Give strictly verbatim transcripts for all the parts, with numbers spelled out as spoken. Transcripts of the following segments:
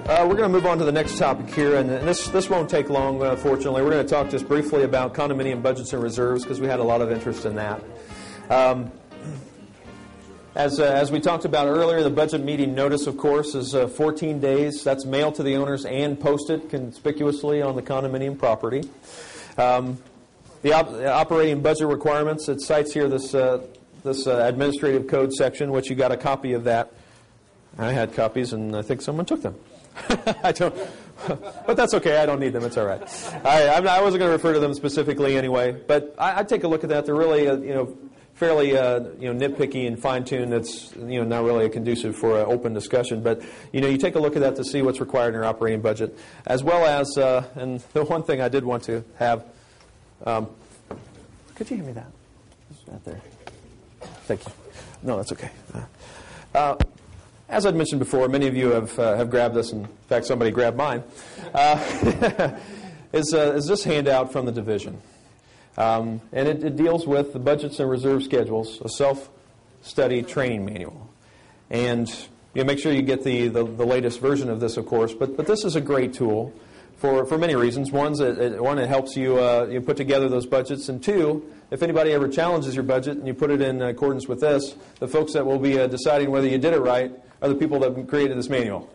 Uh, we're going to move on to the next topic here, and this this won't take long, uh, fortunately. We're going to talk just briefly about condominium budgets and reserves because we had a lot of interest in that. Um, as, uh, as we talked about earlier, the budget meeting notice, of course, is uh, fourteen days. That's mailed to the owners and posted conspicuously on the condominium property. Um, the, op- the operating budget requirements, it cites here this, uh, this uh, administrative code section, which you got a copy of that. I had copies, and I think someone took them. I don't, but that's okay. I don't need them. It's all right. I, I'm not, I wasn't going to refer to them specifically anyway, but I, I'd take a look at that. They're really, uh, you know, fairly, uh, you know, nitpicky and fine-tuned. That's, you know, not really conducive for an open discussion. But you know, you take a look at that to see what's required in your operating budget, as well as, uh, and the one thing I did want to have. Um, could you hand me that? It's right there. Thank you. No, that's okay. Uh, As I'd mentioned before, many of you have uh, have grabbed this. In fact, somebody grabbed mine. Uh, is, uh, is this handout from the division. Um, and it, it deals with the budgets and reserve schedules, a self-study training manual. And you know, make sure you get the, the, the latest version of this, of course. But but this is a great tool for, for many reasons. One's it, it, one, it helps you, uh, you put together those budgets. And two, if anybody ever challenges your budget and you put it in accordance with this, the folks that will be uh, deciding whether you did it right are the people that created this manual.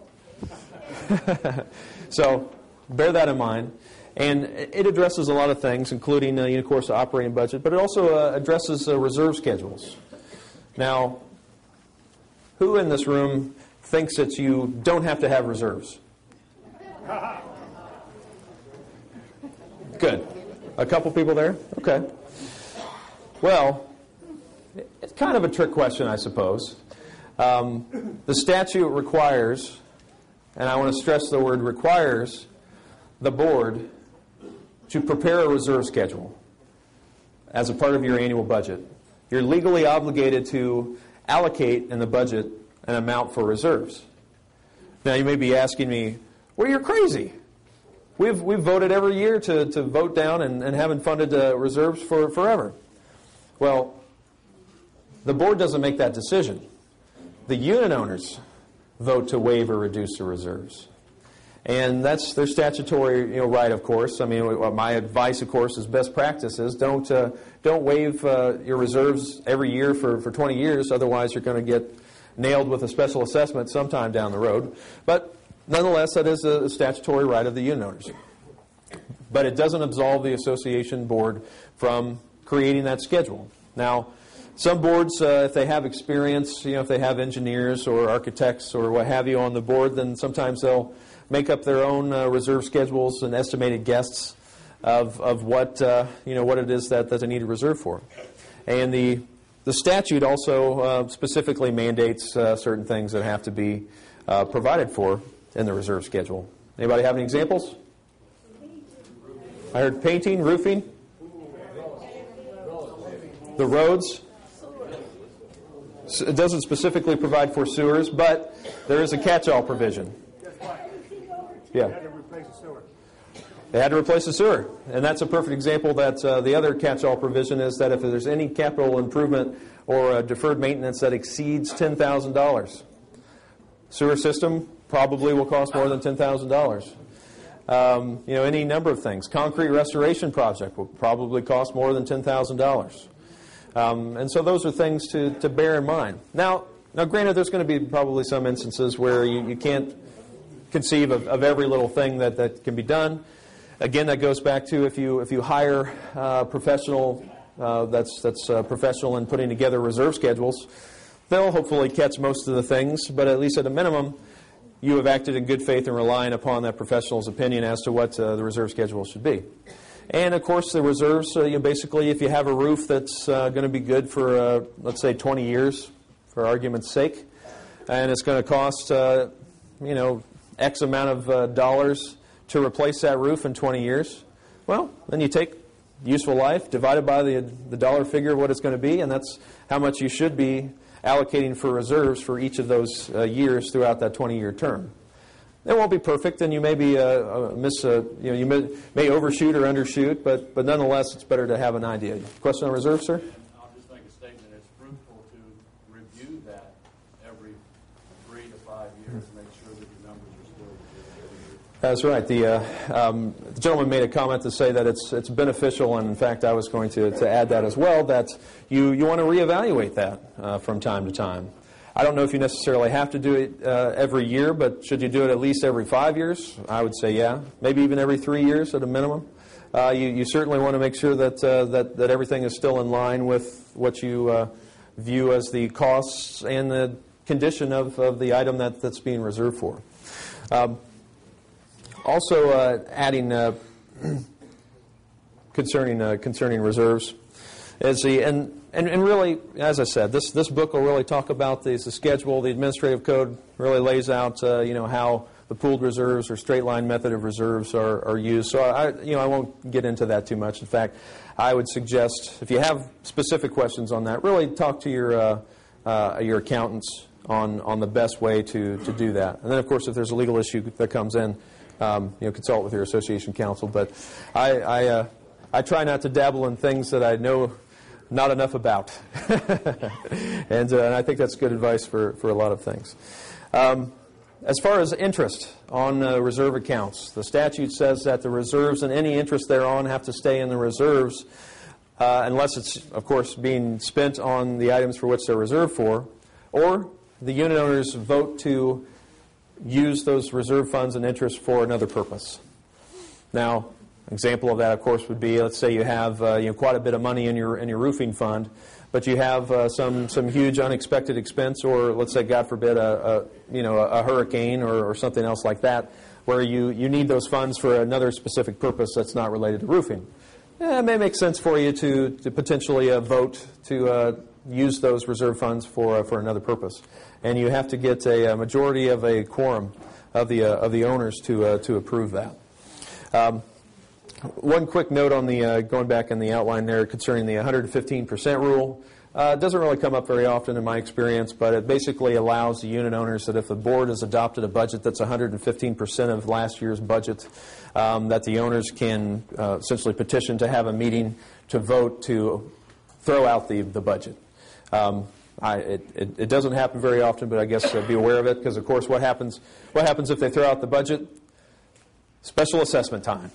So bear that in mind. And it addresses a lot of things, including, uh, of course, the operating budget, but it also uh, addresses uh, reserve schedules. Now, who in this room thinks that you don't have to have reserves? Good. A couple people there? Okay. Well, it's kind of a trick question, I suppose. Um, the statute requires, and I want to stress the word requires, the board to prepare a reserve schedule as a part of your annual budget. You're legally obligated to allocate in the budget an amount for reserves. Now, you may be asking me, well, you're crazy. We've, we've voted every year to, to vote down and, and haven't funded uh, reserves for forever. Well, the board doesn't make that decision. The unit owners vote to waive or reduce the reserves. And that's their statutory you know, right, of course. I mean, my advice, of course, is best practices. Don't uh, don't waive uh, your reserves every year for, for twenty years. Otherwise, you're going to get nailed with a special assessment sometime down the road. But nonetheless, that is a statutory right of the unit owners. But it doesn't absolve the association board from creating that schedule. Now, some boards, uh, if they have experience, you know, if they have engineers or architects or what have you on the board, then sometimes they'll make up their own uh, reserve schedules and estimated guesses of of what uh, you know what it is that, that they need a reserve for. And the the statute also uh, specifically mandates uh, certain things that have to be uh, provided for in the reserve schedule. Anybody have any examples? I heard painting, roofing, the roads. It doesn't specifically provide for sewers, but there is a catch-all provision. Yeah. They had to replace the sewer. They had to replace the sewer. And that's a perfect example that uh, the other catch-all provision is that if there's any capital improvement or uh, deferred maintenance that exceeds ten thousand dollars, sewer system probably will cost more than ten thousand dollars. Um, you know, any number of things. Concrete restoration project will probably cost more than ten thousand dollars. Um, and so those are things to, to bear in mind. Now, now, granted, there's going to be probably some instances where you, you can't conceive of, of every little thing that, that can be done. Again, that goes back to if you if you hire a professional uh, that's that's uh, professional in putting together reserve schedules, they'll hopefully catch most of the things. But at least at a minimum, you have acted in good faith and relying upon that professional's opinion as to what uh, the reserve schedule should be. And of course, the reserves. Uh, you know, basically, if you have a roof that's uh, going to be good for uh, let's say twenty years, for argument's sake, and it's going to cost uh, you know. X amount of uh, dollars to replace that roof in twenty years, well, then you take useful life divided by the, the dollar figure of what it's going to be, and that's how much you should be allocating for reserves for each of those uh, years throughout that twenty-year term. It won't be perfect, and you may be uh, uh, miss, uh, you know, you may, may overshoot or undershoot, but but nonetheless, it's better to have an idea. Question on reserve, sir? I'll just make a statement. It's fruitful to review that every three to five years to make sure that the numbers are still good. That's right. The, uh, um, the gentleman made a comment to say that it's it's beneficial, and in fact I was going to, to add that as well, that you, you want to reevaluate that uh, from time to time. I don't know if you necessarily have to do it uh, every year, but should you do it at least every five years? I would say yeah. Maybe even every three years at a minimum. Uh, you, you certainly want to make sure that, uh, that, that everything is still in line with what you uh, view as the costs and the condition of, of the item that, that's being reserved for. Um, Also, uh, adding uh, concerning uh, concerning reserves is the and, and and really, as I said, this this book will really talk about the, the schedule. The administrative code really lays out uh, you know how the pooled reserves or straight line method of reserves are, are used. So I you know I won't get into that too much. In fact, I would suggest if you have specific questions on that, really talk to your uh, uh, your accountants on on the best way to to do that. And then of course, if there's a legal issue that comes in, Um, you know, consult with your association counsel. But I, I, uh, I try not to dabble in things that I know not enough about. and, uh, and I think that's good advice for, for a lot of things. Um, as far as interest on uh, reserve accounts, the statute says that the reserves and any interest thereon have to stay in the reserves uh, unless it's, of course, being spent on the items for which they're reserved for, or the unit owners vote to use those reserve funds and interest for another purpose. Now, an example of that, of course, would be, let's say you have uh, you know, quite a bit of money in your in your roofing fund, but you have uh, some some huge unexpected expense, or let's say, God forbid, a, a you know a, a hurricane or, or something else like that, where you you need those funds for another specific purpose that's not related to roofing. Yeah, it may make sense for you to to potentially uh, vote to uh, use those reserve funds for uh, for another purpose. And you have to get a, a majority of a quorum of the uh, of the owners to uh, to approve that. Um, one quick note on the uh, going back in the outline there concerning the one hundred fifteen percent rule. Uh, it doesn't really come up very often in my experience, but it basically allows the unit owners that if the board has adopted a budget that's one hundred fifteen percent of last year's budget, um, that the owners can uh, essentially petition to have a meeting to vote to throw out the the budget. Um, I, it, it, it doesn't happen very often, but I guess uh, be aware of it, because of course what happens what happens if they throw out the budget? Special assessment time,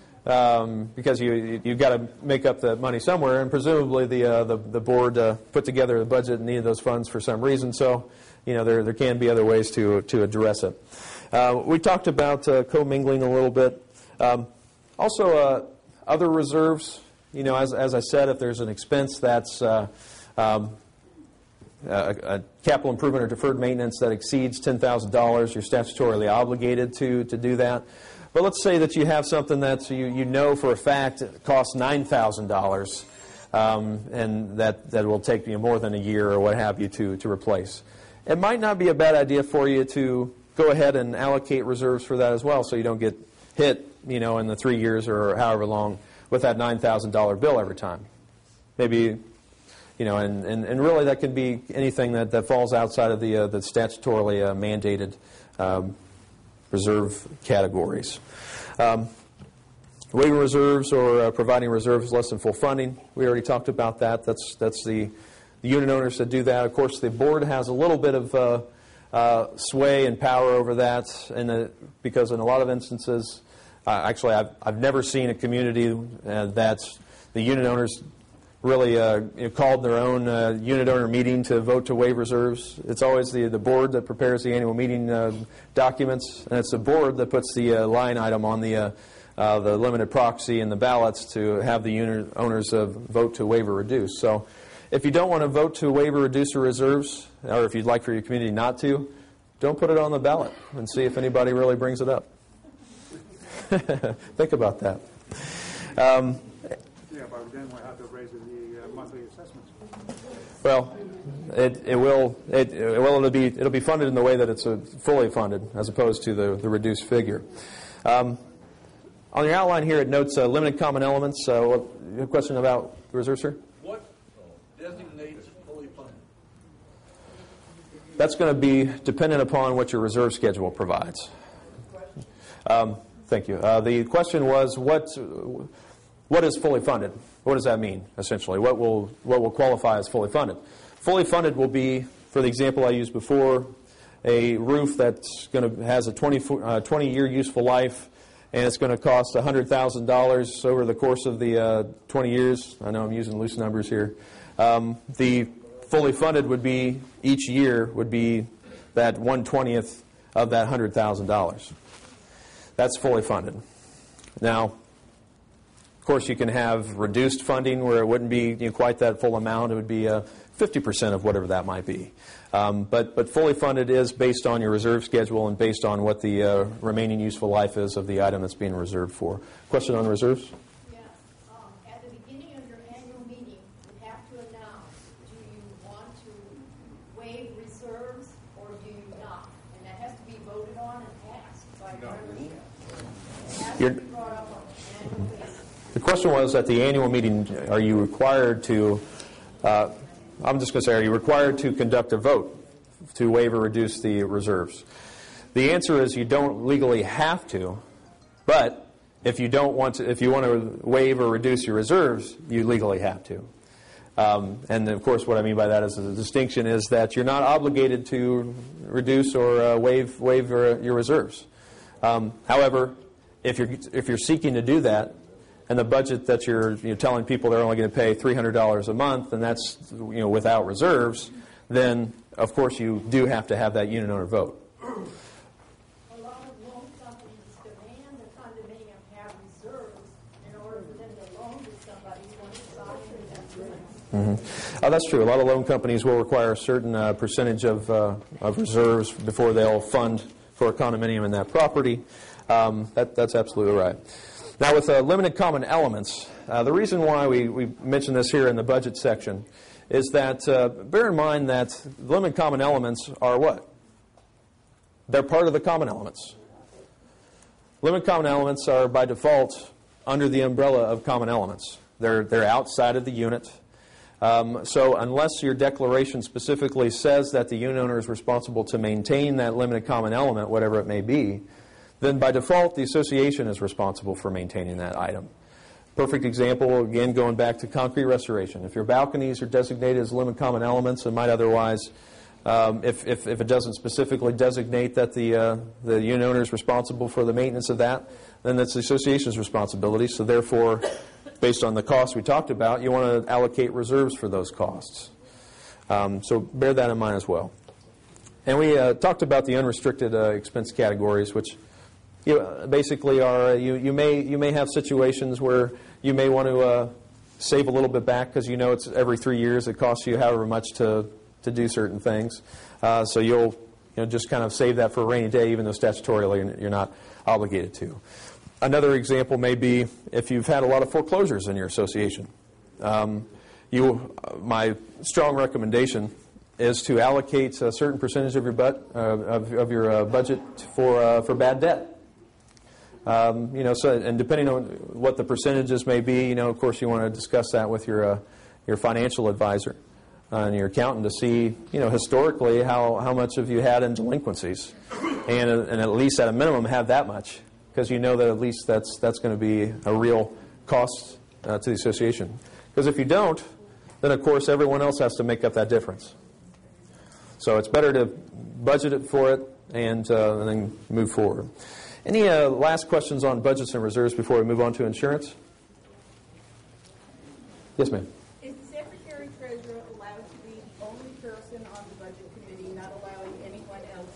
um, because you, you you've got to make up the money somewhere, and presumably the uh, the, the board uh, put together the budget and needed those funds for some reason. So you know there there can be other ways to to address it. Uh, we talked about uh, commingling a little bit. Um, also, uh, other reserves. You know, as as I said, if there's an expense that's uh, um, A, a capital improvement or deferred maintenance that exceeds ten thousand dollars, you're statutorily obligated to, to do that. But let's say that you have something that you, you know for a fact it costs nine thousand dollars, um, and that, that will take you more than a year or what have you to, to replace. It might not be a bad idea for you to go ahead and allocate reserves for that as well, so you don't get hit, you know, in the three years or however long with that nine thousand dollar bill every time. Maybe... You know, and, and, and really that could be anything that, that falls outside of the, uh, the statutorily uh, mandated um, reserve categories. Um, waiving reserves or uh, providing reserves less than full funding. We already talked about that. That's, that's the, the unit owners that do that. Of course, the board has a little bit of uh, uh, sway and power over that, and uh, because in a lot of instances, uh, actually I've, I've never seen a community uh, that's the unit owners really uh, you know, called their own uh, unit owner meeting to vote to waive reserves. It's always the, the board that prepares the annual meeting uh, documents, and it's the board that puts the uh, line item on the uh, uh, the limited proxy and the ballots to have the unit owners uh, vote to waive or reduce. So if you don't want to vote to waive or reduce your reserves, or if you'd like for your community not to, don't put it on the ballot and see if anybody really brings it up. Think about that. Um, Yeah, but then we'll have to raise the uh, monthly assessments. Well, it, it will it, it well it'll be it'll be funded in the way that it's uh, fully funded, as opposed to the, the reduced figure. Um, on your outline here, it notes uh, limited common elements. Uh, what, you have a question about the reserve, sir? What designates fully funded? That's going to be dependent upon what your reserve schedule provides. Um, thank you. Uh, the question was what. What is fully funded? What does that mean, essentially? What will what will qualify as fully funded? Fully funded will be, for the example I used before, a roof that's going to has a twenty year useful life, and it's going to cost one hundred thousand dollars over the course of the uh, twenty years. I know I'm using loose numbers here. Um, the fully funded would be, each year, would be that one twentieth of that one hundred thousand dollars. That's fully funded. Now, of course, you can have reduced funding where it wouldn't be, you know, quite that full amount. It would be uh, fifty percent of whatever that might be. Um, but, but fully funded is based on your reserve schedule and based on what the uh, remaining useful life is of the item that's being reserved for. Question on reserves? Yes. Um, at the beginning of your annual meeting, you have to announce, do you want to waive reserves or do you not? And that has to be voted on and passed by no. membership. It has You're, to be brought up on an annual basis. The question was, at the annual meeting, are you required to, uh, I'm just going to say, are you required to conduct a vote to waive or reduce the reserves? The answer is you don't legally have to, but if you don't want to, if you want to waive or reduce your reserves, you legally have to. Um, and of course, what I mean by that is the distinction is that you're not obligated to reduce or uh, waive waive your, your reserves. Um, however, if you're if you're seeking to do that, and the budget that you're, you're telling people they're only going to pay three hundred dollars a month, and that's, you know, without reserves, then of course you do have to have that unit owner vote. A lot of loan companies demand the condominium have reserves in order for them to loan to somebody who wants to buy into that business. Mm-hmm. Oh, that's true. A lot of loan companies will require a certain uh, percentage of, uh, of reserves before they'll fund for a condominium in that property. Um, that, that's absolutely right. Now, with uh, limited common elements, uh, the reason why we, we mention this here in the budget section is that, uh, bear in mind that limited common elements are what? They're part of the common elements. Limited common elements are, by default, under the umbrella of common elements. They're, they're outside of the unit. Um, so unless your declaration specifically says that the unit owner is responsible to maintain that limited common element, whatever it may be, then by default, the association is responsible for maintaining that item. Perfect example, again, going back to concrete restoration. If your balconies are designated as limited common elements, it might otherwise, um, if, if, if it doesn't specifically designate that the, uh, the unit owner is responsible for the maintenance of that, then that's the association's responsibility. So therefore, based on the costs we talked about, you want to allocate reserves for those costs. Um, so bear that in mind as well. And we uh, talked about the unrestricted uh, expense categories, which You know, basically are you, you may you may have situations where you may want to uh, save a little bit back because you know it's every three years it costs you however much to to do certain things, uh, so you'll you know just kind of save that for a rainy day, even though statutorily you're not obligated to. Another example may be if you've had a lot of foreclosures in your association. Um, you, my strong recommendation is to allocate a certain percentage of your but, uh, of, of your uh, budget for uh, for bad debt. Um, you know, so and depending on what the percentages may be, you know, of course, you want to discuss that with your uh, your financial advisor uh, and your accountant to see, you know, historically how, how much have you had in delinquencies, and uh, and at least at a minimum have that much, because you know that at least that's that's going to be a real cost uh, to the association. Because if you don't, then of course everyone else has to make up that difference. So it's better to budget it for it and, uh, and then move forward. Any uh, last questions on budgets and reserves before we move on to insurance? Yes, ma'am. Is the Secretary Treasurer allowed to be the only person on the Budget Committee, not allowing anyone else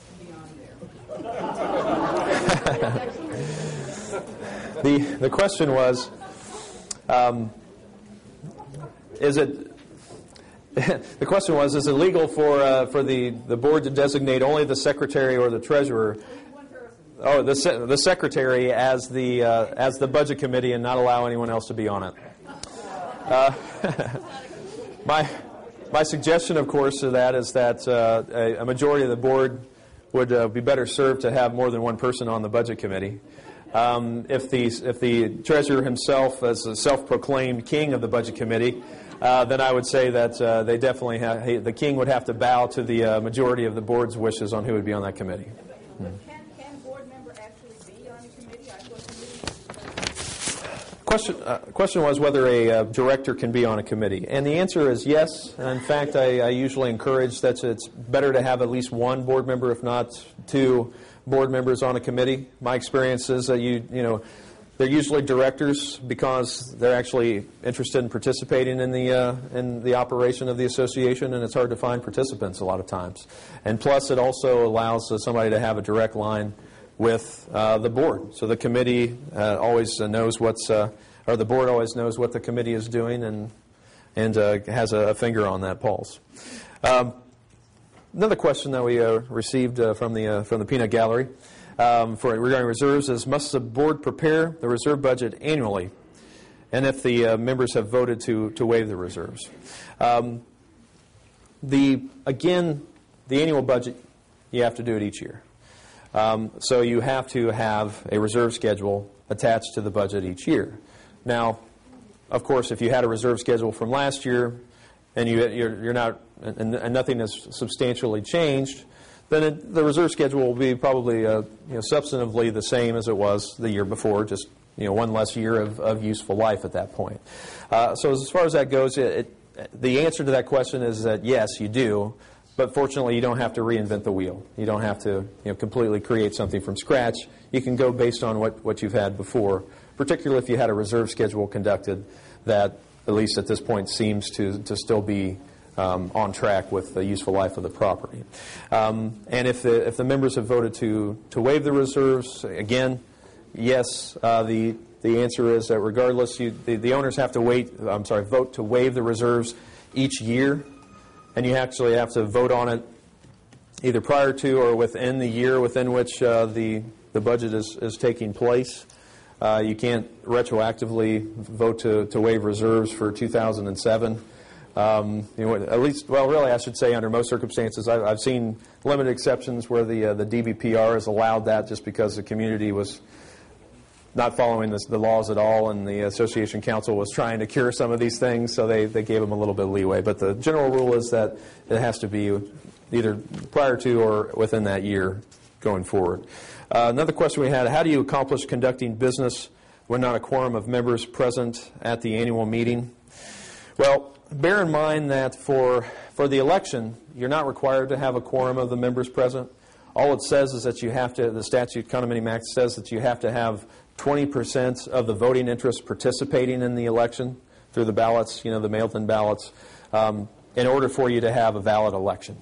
to be on there? the The question was, um, is it? The question was, is it legal for uh, for the, the board to designate only the Secretary or the Treasurer? Oh, the se- the secretary as the uh, as the budget committee and not allow anyone else to be on it. Uh, my my suggestion, of course, to that is that uh, a, a majority of the board would uh, be better served to have more than one person on the budget committee. Um, if the if the treasurer himself is a self-proclaimed king of the budget committee, uh, then I would say that uh, they definitely have, the king would have to bow to the uh, majority of the board's wishes on who would be on that committee. Hmm. Can, can a board member actually be on a committee? I thought committees question uh, question was whether a uh, director can be on a committee, and the answer is yes. And in fact, I, I usually encourage that it's better to have at least one board member, if not two board members on a committee. My experience is that you you know they're usually directors because they're actually interested in participating in the uh, in the operation of the association, and it's hard to find participants a lot of times. And plus, it also allows uh, somebody to have a direct line with uh, the board. So the committee uh, always uh, knows what's, uh, or the board always knows what the committee is doing and and uh, has a, a finger on that pulse. Um, another question that we uh, received uh, from the uh, from the peanut gallery um, for regarding reserves is: must the board prepare the reserve budget annually? And if the uh, members have voted to to waive the reserves, um, the again the annual budget, you have to do it each year. Um, so you have to have a reserve schedule attached to the budget each year. Now, of course, if you had a reserve schedule from last year and you, you're, you're not, and, and nothing has substantially changed, then it, the reserve schedule will be probably uh, you know, substantively the same as it was the year before, just you know one less year of, of useful life at that point. Uh, so as far as that goes, it, it, the answer to that question is that yes, you do. But fortunately, you don't have to reinvent the wheel. You don't have to you know, completely create something from scratch. You can go based on what, what you've had before, particularly if you had a reserve schedule conducted that, at least at this point, seems to, to still be um, on track with the useful life of the property. Um, and if the, if the members have voted to, to waive the reserves, again, yes, uh, the, the answer is that regardless, you, the, the owners have to wait, I'm sorry, vote to waive the reserves each year. And you actually have to vote on it either prior to or within the year within which uh, the, the budget is, is taking place. Uh, you can't retroactively vote to, to waive reserves for two thousand seven. Um, you know, at least, well, really, I should say under most circumstances, I've, I've seen limited exceptions where the, uh, the D B P R has allowed that just because the community was not following this, the laws at all, and the Association Council was trying to cure some of these things, so they, they gave them a little bit of leeway. But the general rule is that it has to be either prior to or within that year going forward. Uh, another question we had, how do you accomplish conducting business when not a quorum of members present at the annual meeting? Well, bear in mind that for, for the election, you're not required to have a quorum of the members present. All it says is that you have to, the statute, Condominium Act says that you have to have twenty percent of the voting interest participating in the election through the ballots, you know, the mailed-in ballots, um, in order for you to have a valid election.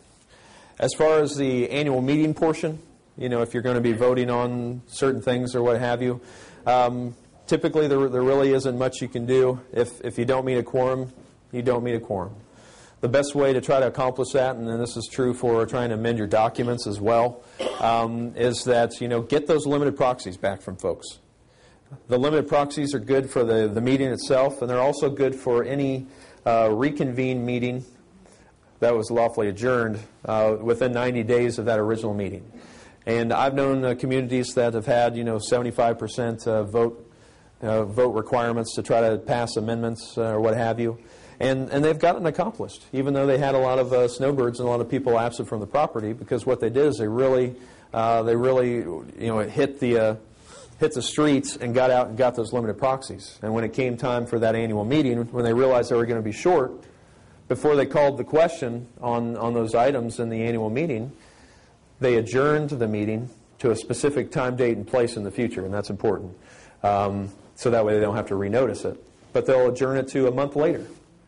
As far as the annual meeting portion, you know, if you're going to be voting on certain things or what have you, um, typically there, there really isn't much you can do. If, if you don't meet a quorum, you don't meet a quorum. The best way to try to accomplish that, and this is true for trying to amend your documents as well, um, is that, you know, get those limited proxies back from folks. The limited proxies are good for the, the meeting itself, and they're also good for any uh, reconvened meeting that was lawfully adjourned uh, within ninety days of that original meeting. And I've known uh, communities that have had, you know, seventy-five percent uh, vote uh, vote requirements to try to pass amendments uh, or what have you. And, and they've gotten accomplished, even though they had a lot of uh, snowbirds and a lot of people absent from the property, because what they did is they really, uh, they really, you know, hit the uh, hit the streets and got out and got those limited proxies. And when it came time for that annual meeting, when they realized they were going to be short, before they called the question on, on those items in the annual meeting, they adjourned the meeting to a specific time, date, and place in the future, and that's important. Um, so that way they don't have to renotice it. But they'll adjourn it to a month later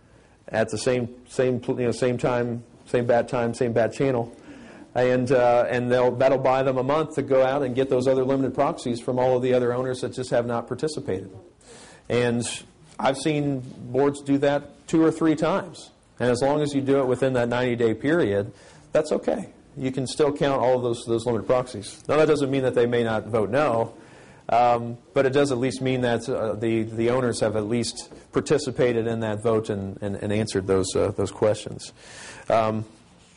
at the same same you know same time, same bad time, same bad channel. And uh, and they'll that'll buy them a month to go out and get those other limited proxies from all of the other owners that just have not participated. And I've seen boards do that two or three times. And as long as you do it within that ninety-day period, that's okay. You can still count all of those those limited proxies. Now, that doesn't mean that they may not vote no, um, but it does at least mean that uh, the the owners have at least participated in that vote and, and, and answered those uh, those questions. Um,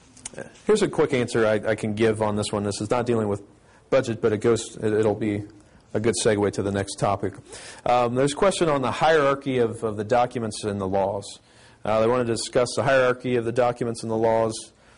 here's a quick answer I, I can give on this one. This is not dealing with budget, but it goes. It, it'll be a good segue to the next topic. Um, there's a question on the hierarchy of, of the documents and the laws. Uh, they want to discuss the hierarchy of the documents and the laws,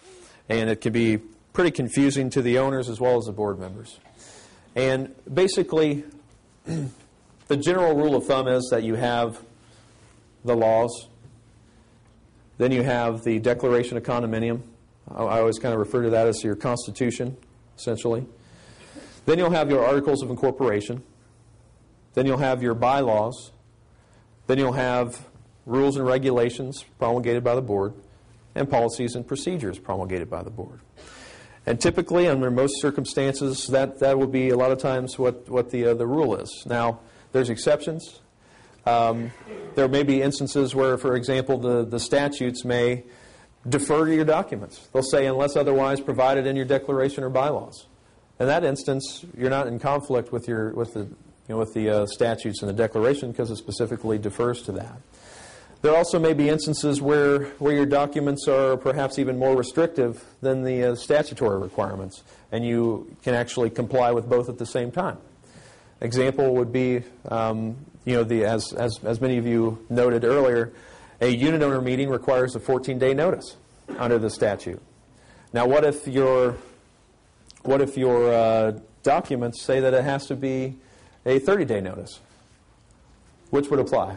and it can be pretty confusing to the owners as well as the board members. And basically, the general rule of thumb is that you have the laws, then you have the Declaration of Condominium. I, I always kind of refer to that as your Constitution, essentially. Then you'll have your Articles of Incorporation. Then you'll have your bylaws. Then you'll have rules and regulations promulgated by the board, and policies and procedures promulgated by the board. And typically, under most circumstances, that, that will be a lot of times what, what the, uh, the rule is. Now, there's exceptions. Um, there may be instances where, for example, the, the statutes may defer to your documents. They'll say, unless otherwise provided in your declaration or bylaws. In that instance, you're not in conflict with, your, with the, you know, with the uh, statutes and the declaration because it specifically defers to that. There also may be instances where, where your documents are perhaps even more restrictive than the uh, statutory requirements, and you can actually comply with both at the same time. Example would be, um, you know, the, as, as, as many of you noted earlier, a unit owner meeting requires a fourteen-day notice under the statute. Now, what if your, what if your uh, documents say that it has to be a thirty-day notice? Which would apply?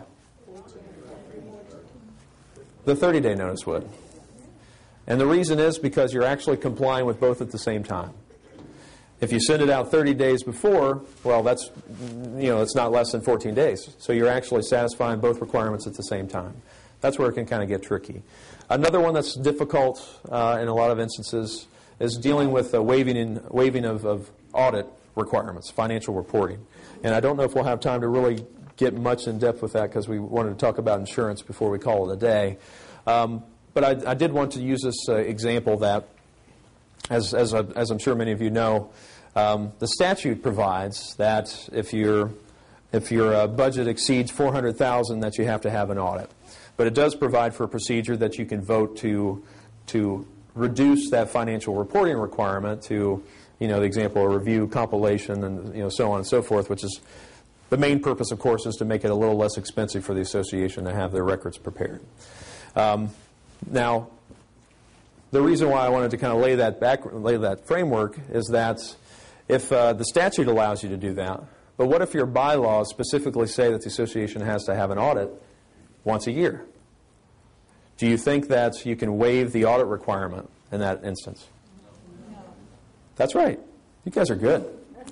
The thirty-day notice would. And the reason is because you're actually complying with both at the same time. If you send it out thirty days before, well, that's, you know, it's not less than fourteen days. So you're actually satisfying both requirements at the same time. That's where it can kind of get tricky. Another one that's difficult uh, in a lot of instances is dealing with uh, waiving, in, waiving of, of audit requirements, financial reporting. And I don't know if we'll have time to really get much in depth with that because we wanted to talk about insurance before we call it a day. Um, but I, I did want to use this uh, example that, as, as, uh, as I'm sure many of you know, um, the statute provides that if, your if your uh, budget exceeds four hundred thousand dollars that you have to have an audit. But it does provide for a procedure that you can vote to, to reduce that financial reporting requirement to, you know, the example, a review, compilation, and, you know, so on and so forth, which is the main purpose, of course, is to make it a little less expensive for the association to have their records prepared. Um, now, the reason why I wanted to kind of lay that back, lay that framework is that if uh, the statute allows you to do that, but what if your bylaws specifically say that the association has to have an audit once a year? Do you think that you can waive the audit requirement in that instance? No. That's right. You guys are good.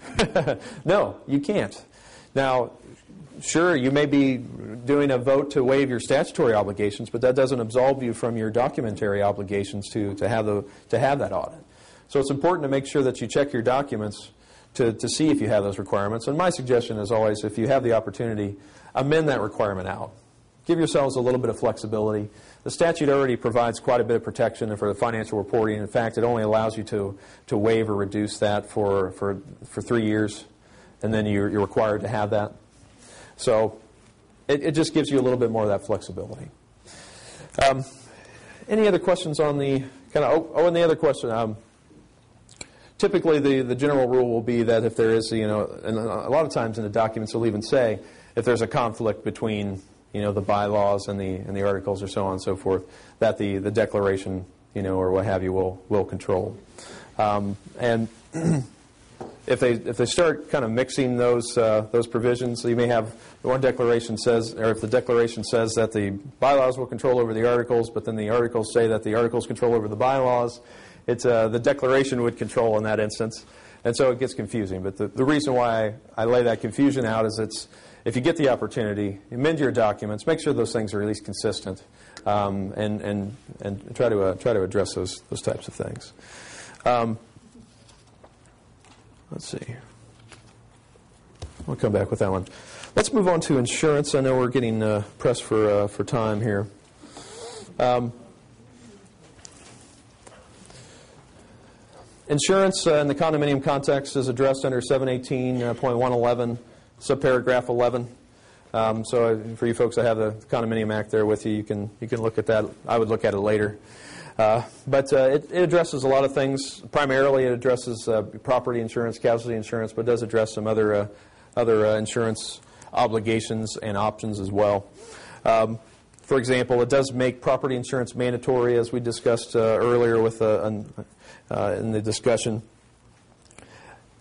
No, you can't. Now, sure, you may be doing a vote to waive your statutory obligations, but that doesn't absolve you from your documentary obligations to, to, have, the, to have that audit. So it's important to make sure that you check your documents to, to see if you have those requirements. And my suggestion is always, if you have the opportunity, amend that requirement out. Give yourselves a little bit of flexibility. The statute already provides quite a bit of protection for the financial reporting. In fact, it only allows you to, to waive or reduce that for, for, for three years. And then you're, you're required to have that. So it, it just gives you a little bit more of that flexibility. Um, any other questions on the kind of? Oh, oh and the other question. Um, typically, the, the general rule will be that if there is, you know, and a lot of times in the documents they'll even say if there's a conflict between, you know, the bylaws and the and the articles or so on and so forth, that the the declaration, you know, or what have you will will control. Um, and If they if they start kind of mixing those uh, those provisions, so you may have one declaration says, or if the declaration says that the bylaws will control over the articles, but then the articles say that the articles control over the bylaws, it's uh, the declaration would control in that instance, and so it gets confusing. But the, the reason why I lay that confusion out is it's if you get the opportunity, amend your documents, make sure those things are at least consistent, um, and and and try to uh, try to address those those types of things. Um, Let's see. We'll come back with that one. Let's move on to insurance. I know we're getting uh, pressed for uh, for time here. Um, insurance uh, in the condominium context is addressed under seven eighteen point one eleven, subparagraph eleven. Um, so for you folks that have the Condominium Act there with you, you can you can look at that. I would look at it later. Uh, but uh, it, it addresses a lot of things. Primarily, it addresses uh, property insurance, casualty insurance, but does address some other uh, other uh, insurance obligations and options as well. Um, for example, it does make property insurance mandatory, as we discussed uh, earlier with uh, uh, in the discussion.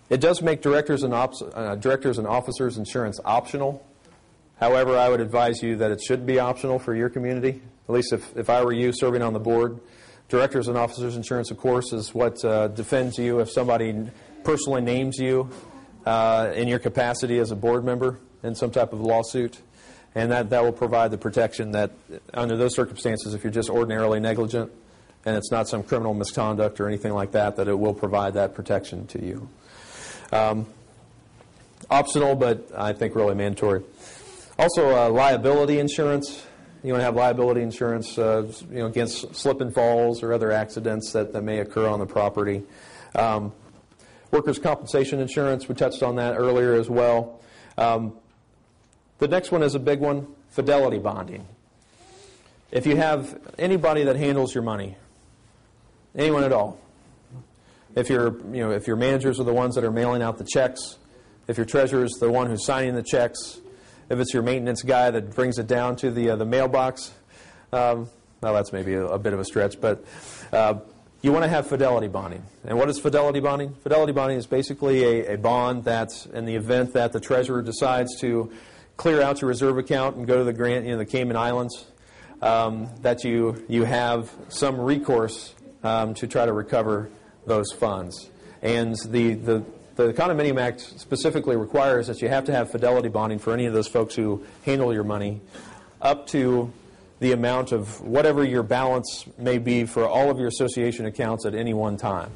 It does make directors and, ops, uh, directors and officers insurance optional. However, I would advise you that it should be optional for your community, at least if, if I were you serving on the board. Directors and officers insurance, of course, is what uh, defends you if somebody personally names you uh, in your capacity as a board member in some type of lawsuit. And that, that will provide the protection that, under those circumstances, if you're just ordinarily negligent and it's not some criminal misconduct or anything like that, that it will provide that protection to you. Um, optional, but I think really mandatory. Also, uh, liability insurance. You want to have liability insurance uh, you know, against slip and falls or other accidents that, that may occur on the property. Um, workers' compensation insurance, we touched on that earlier as well. Um, the next one is a big one, fidelity bonding. If you have anybody that handles your money, anyone at all, if your you know if your managers are the ones that are mailing out the checks, if your treasurer is the one who's signing the checks, if it's your maintenance guy that brings it down to the uh, the mailbox, um, well, that's maybe a, a bit of a stretch, but uh, you want to have fidelity bonding. And what is fidelity bonding? Fidelity bonding is basically a, a bond that, in the event that the treasurer decides to clear out your reserve account and go to the Grand, you know, the Cayman Islands, um, that you you have some recourse um, to try to recover those funds. And the the The Condominium Act specifically requires that you have to have fidelity bonding for any of those folks who handle your money up to the amount of whatever your balance may be for all of your association accounts at any one time.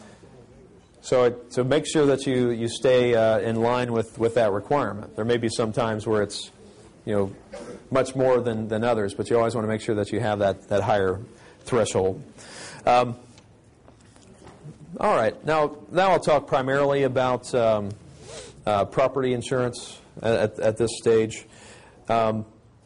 So, it, so make sure that you, you stay uh, in line with, with that requirement. There may be some times where it's you know, much more than, than others, but you always want to make sure that you have that, that higher threshold. Um, All right. Now, now I'll talk primarily about um, uh, property insurance at, at this stage. Um,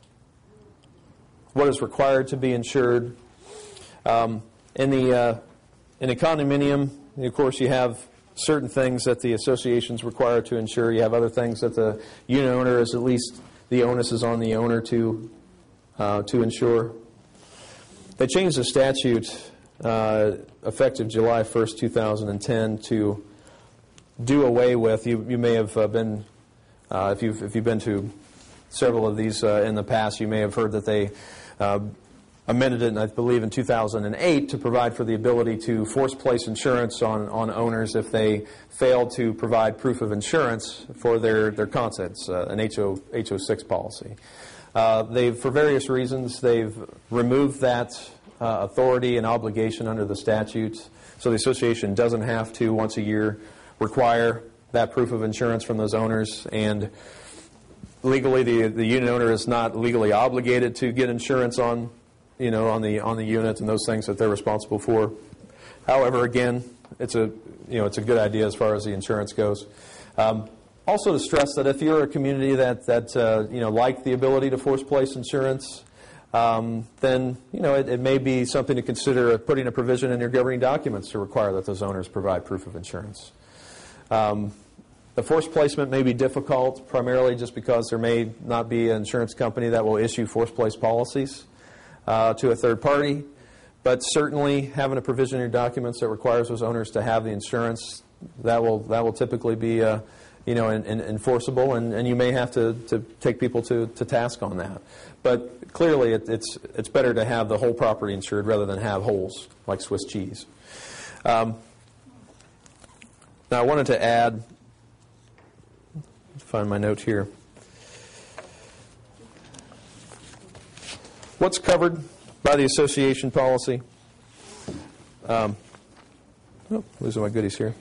what is required to be insured? Um, in the uh, in a condominium, of course, you have certain things that the association's required to insure. You have other things that the unit owner is, at least the onus is on the owner to uh, to insure. They changed the statute Uh, effective July first, two thousand ten, to do away with. You, you may have uh, been, uh, if you've if you've been to several of these uh, in the past, you may have heard that they uh, amended it, I believe, in two thousand eight to provide for the ability to force place insurance on, on owners if they fail to provide proof of insurance for their their contents, uh, an H O H O six policy. Uh, they've, for various reasons, they've removed that Uh, authority and obligation under the statute, so the association doesn't have to once a year require that proof of insurance from those owners, and legally the the unit owner is not legally obligated to get insurance on you know on the on the unit and those things that they're responsible for. However, again, it's a you know it's a good idea as far as the insurance goes. Um, also, to stress that if you're a community that that uh, you know like the ability to force place insurance, Um, then you know it, it may be something to consider putting a provision in your governing documents to require that those owners provide proof of insurance. Um, the forced placement may be difficult, primarily just because there may not be an insurance company that will issue forced place policies uh, to a third party. But certainly having a provision in your documents that requires those owners to have the insurance, that will that will typically be uh, you know in, in, enforceable, and, and you may have to, to take people to, to task on that. But clearly, it, it's it's better to have the whole property insured rather than have holes like Swiss cheese. Um, now, I wanted to add, find my note here. What's covered by the association policy? Um, oh, losing my goodies here.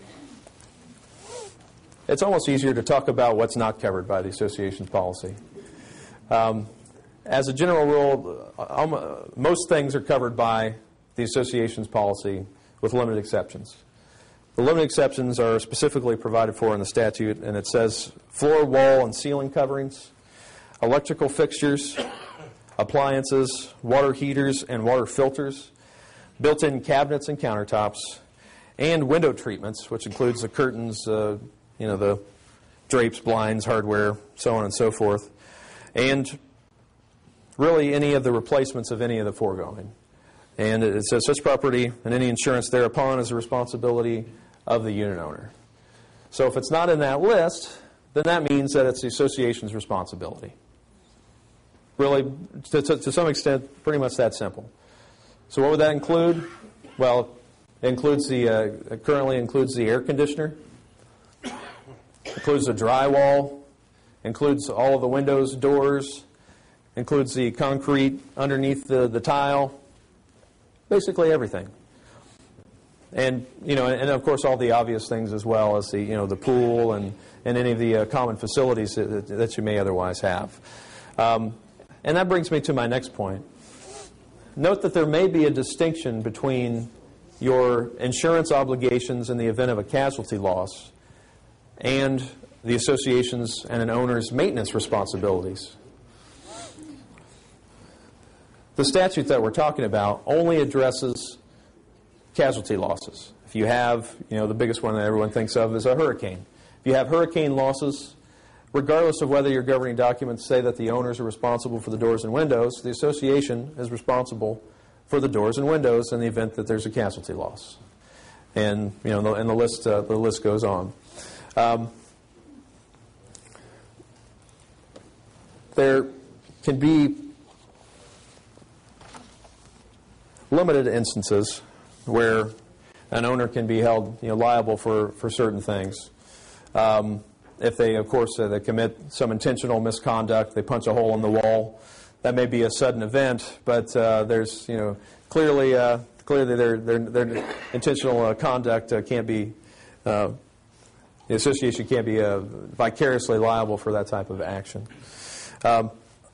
It's almost easier to talk about what's not covered by the association's policy. Um, As a general rule, um, most things are covered by the association's policy with limited exceptions. The limited exceptions are specifically provided for in the statute, and it says floor, wall, and ceiling coverings, electrical fixtures, appliances, water heaters and water filters, built-in cabinets and countertops, and window treatments, which includes the curtains, uh, you know, the drapes, blinds, hardware, so on and so forth, and really any of the replacements of any of the foregoing. And it says such property and any insurance thereupon is the responsibility of the unit owner. So if it's not in that list, then that means that it's the association's responsibility. Really, to, to, to some extent, pretty much that simple. So what would that include? Well, it includes the uh, it currently includes the air conditioner, includes the drywall, includes all of the windows, doors, includes the concrete underneath the, the tile, basically everything. And you know, and of course all the obvious things as well as the you know the pool and, and any of the uh, common facilities that, that you may otherwise have. Um, and that brings me to my next point. Note that there may be a distinction between your insurance obligations in the event of a casualty loss and the association's and an owner's maintenance responsibilities. The statute that we're talking about only addresses casualty losses. If you have, you know, the biggest one that everyone thinks of is a hurricane. If you have hurricane losses, regardless of whether your governing documents say that the owners are responsible for the doors and windows, the association is responsible for the doors and windows in the event that there's a casualty loss. And you know, and the list uh, the list goes on. Um, there can be limited instances where an owner can be held you know, liable for, for certain things. Um, if they, of course, uh, they commit some intentional misconduct, they punch a hole in the wall, that may be a sudden event, but uh, there's, you know, clearly, uh, clearly their, their, their intentional uh, conduct uh, can't be, uh, the association can't be uh, vicariously liable for that type of action. Um,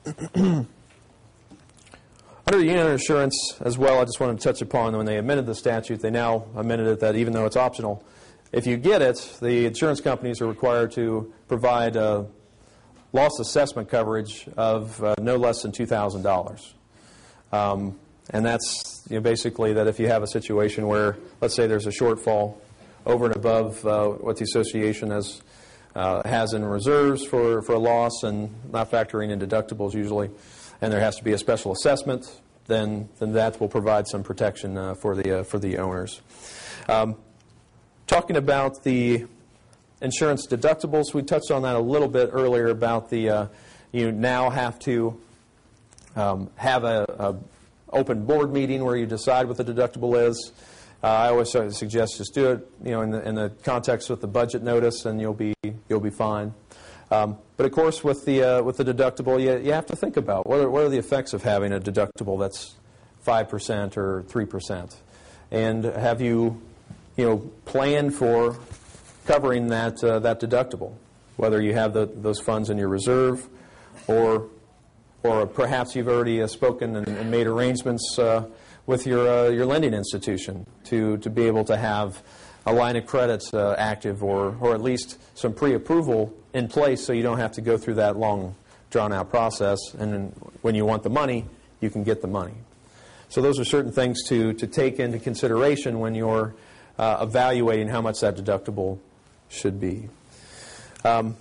Under the unit insurance as well, I just wanted to touch upon when they amended the statute, they now amended it that even though it's optional, if you get it, the insurance companies are required to provide uh, loss assessment coverage of uh, no less than two thousand dollars. Um, and that's you know, basically that if you have a situation where, let's say there's a shortfall over and above uh, what the association has, uh, has in reserves for, for a loss and not factoring in deductibles usually, and there has to be a special assessment, then, then that will provide some protection uh, for, the, uh, for the owners. Um, talking about the insurance deductibles, we touched on that a little bit earlier about the, uh, you now have to um, have a, a open board meeting where you decide what the deductible is. Uh, I always suggest just do it, you know, in the, in the context with the budget notice, and you'll be you'll be fine. Um, but of course, with the uh, with the deductible, you, you have to think about what are, what are the effects of having a deductible that's five percent or three percent, and have you, you know, planned for covering that uh, that deductible, whether you have the, those funds in your reserve, or or perhaps you've already uh, spoken and, and made arrangements uh, with your uh, your lending institution to to be able to have a line of credit uh, active, or or at least some pre-approval in place, so you don't have to go through that long, drawn-out process. And then when you want the money, you can get the money. So those are certain things to to take into consideration when you're uh, evaluating how much that deductible should be. Um,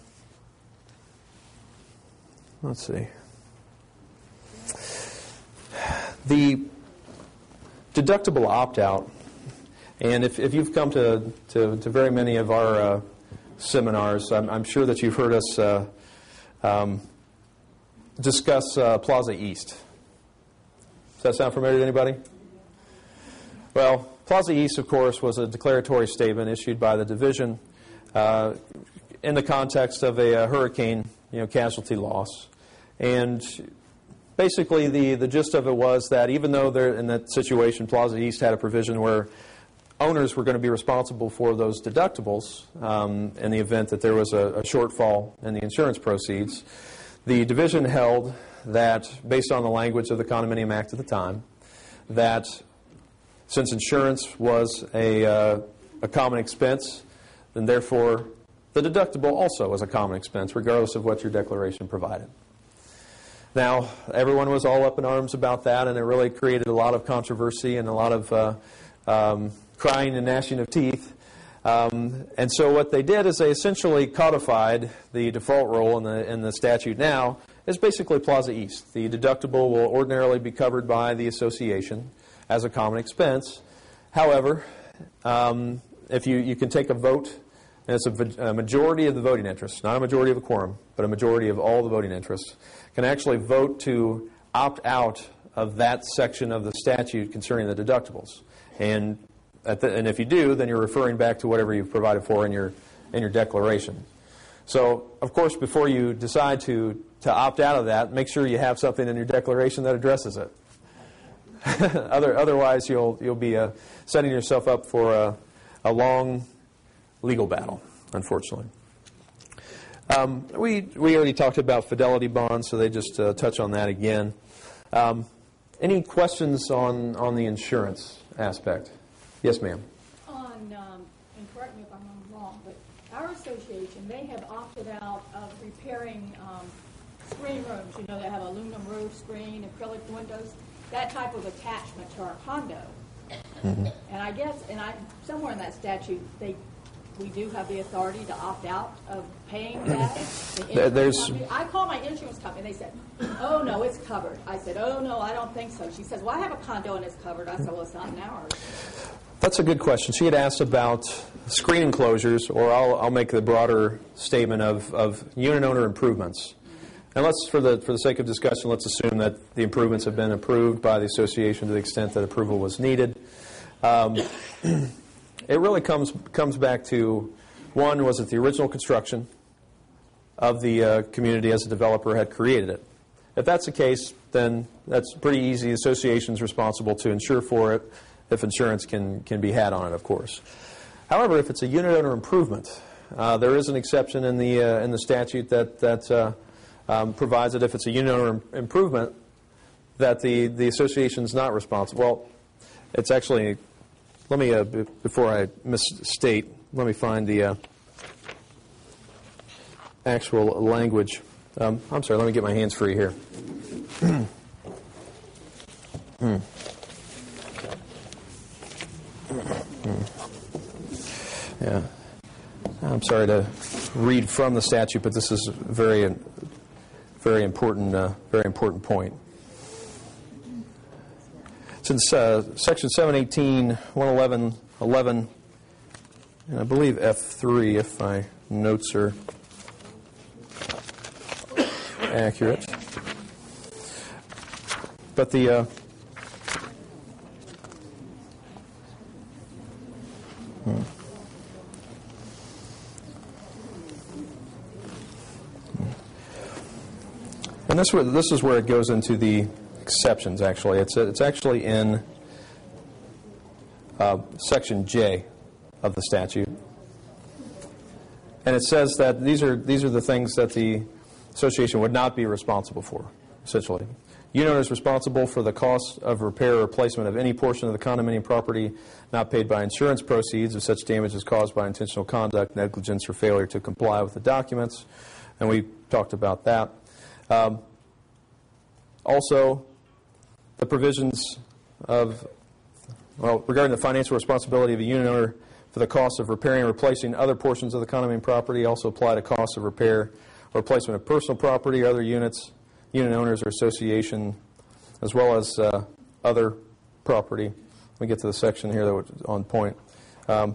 let's see. The deductible opt-out, and if, if you've come to, to, to very many of our uh, seminars, I'm, I'm sure that you've heard us uh, um, discuss uh, Plaza East. Does that sound familiar to anybody? Well, Plaza East, of course, was a declaratory statement issued by the division uh, in the context of a, a hurricane, you know, casualty loss. And basically, the, the gist of it was that even though they're in that situation, Plaza East had a provision where owners were going to be responsible for those deductibles um, in the event that there was a, a shortfall in the insurance proceeds. The division held that, based on the language of the Condominium Act at the time, that since insurance was a, uh, a common expense, then therefore the deductible also was a common expense, regardless of what your declaration provided. Now, everyone was all up in arms about that, and it really created a lot of controversy and a lot of uh, um, crying and gnashing of teeth. Um, and so what they did is they essentially codified the default rule in the, in the statute now as basically Plaza East. The deductible will ordinarily be covered by the association as a common expense. However, um, if you, you can take a vote and it's a, va- a majority of the voting interests, not a majority of a quorum, but a majority of all the voting interests, can actually vote to opt out of that section of the statute concerning the deductibles. And at the, and if you do, then you're referring back to whatever you've provided for in your in your declaration. So, of course, before you decide to to opt out of that, make sure you have something in your declaration that addresses it. Other, otherwise, you'll you'll be uh, setting yourself up for a, a long legal battle, unfortunately. Um, we we already talked about fidelity bonds, so they just uh, touch on that again. Um, any questions on, on the insurance aspect? Yes, ma'am. On, um, and correct me if I'm wrong, but our association, they have opted out of repairing um, screen rooms. You know, they have aluminum roof, screen, acrylic windows, that type of attachment to our condo. Mm-hmm. And I guess, and I somewhere in that statute, they we do have the authority to opt out of paying that. The There's, company, I called my insurance company, and they said, oh, no, it's covered. I said, oh, no, I don't think so. She says, well, I have a condo and it's covered. I said, well, it's not in ours. That's a good question. She had asked about screen enclosures, or I'll, I'll make the broader statement of, of unit owner improvements. And let's, for the for the sake of discussion, let's assume that the improvements have been approved by the association to the extent that approval was needed. Um, it really comes comes back to, one, was it the original construction of the uh, community as the developer had created it? If that's the case, then that's pretty easy. The association's responsible to insure for it, if insurance can, can be had on it, of course. However, if it's a unit owner improvement, uh, there is an exception in the uh, in the statute that that uh, um, provides that if it's a unit owner improvement, that the the association's not responsible. Well, it's actually. Let me uh, b- before I misstate. Let me find the uh, actual language. Um, I'm sorry. Let me get my hands free here. hmm. Yeah, I'm sorry to read from the statute, but this is a very, very important, uh, very important point. Since uh, Section seven eighteen, one eleven, eleven, and I believe F three, if my notes are accurate, but the uh, hmm. And this, this is where it goes into the exceptions, actually. It's, it's actually in uh, Section J of the statute. And it says that these are, these are the things that the association would not be responsible for, essentially. Unit owner is responsible for the cost of repair or replacement of any portion of the condominium property not paid by insurance proceeds if such damage is caused by intentional conduct, negligence, or failure to comply with the documents. And we talked about that. Um, also, the provisions of, well, regarding the financial responsibility of a unit owner for the cost of repairing and replacing other portions of the condominium property also apply to costs of repair or replacement of personal property or other units, unit owners or association, as well as uh, other property. Let me get to the section here that was on point. Um,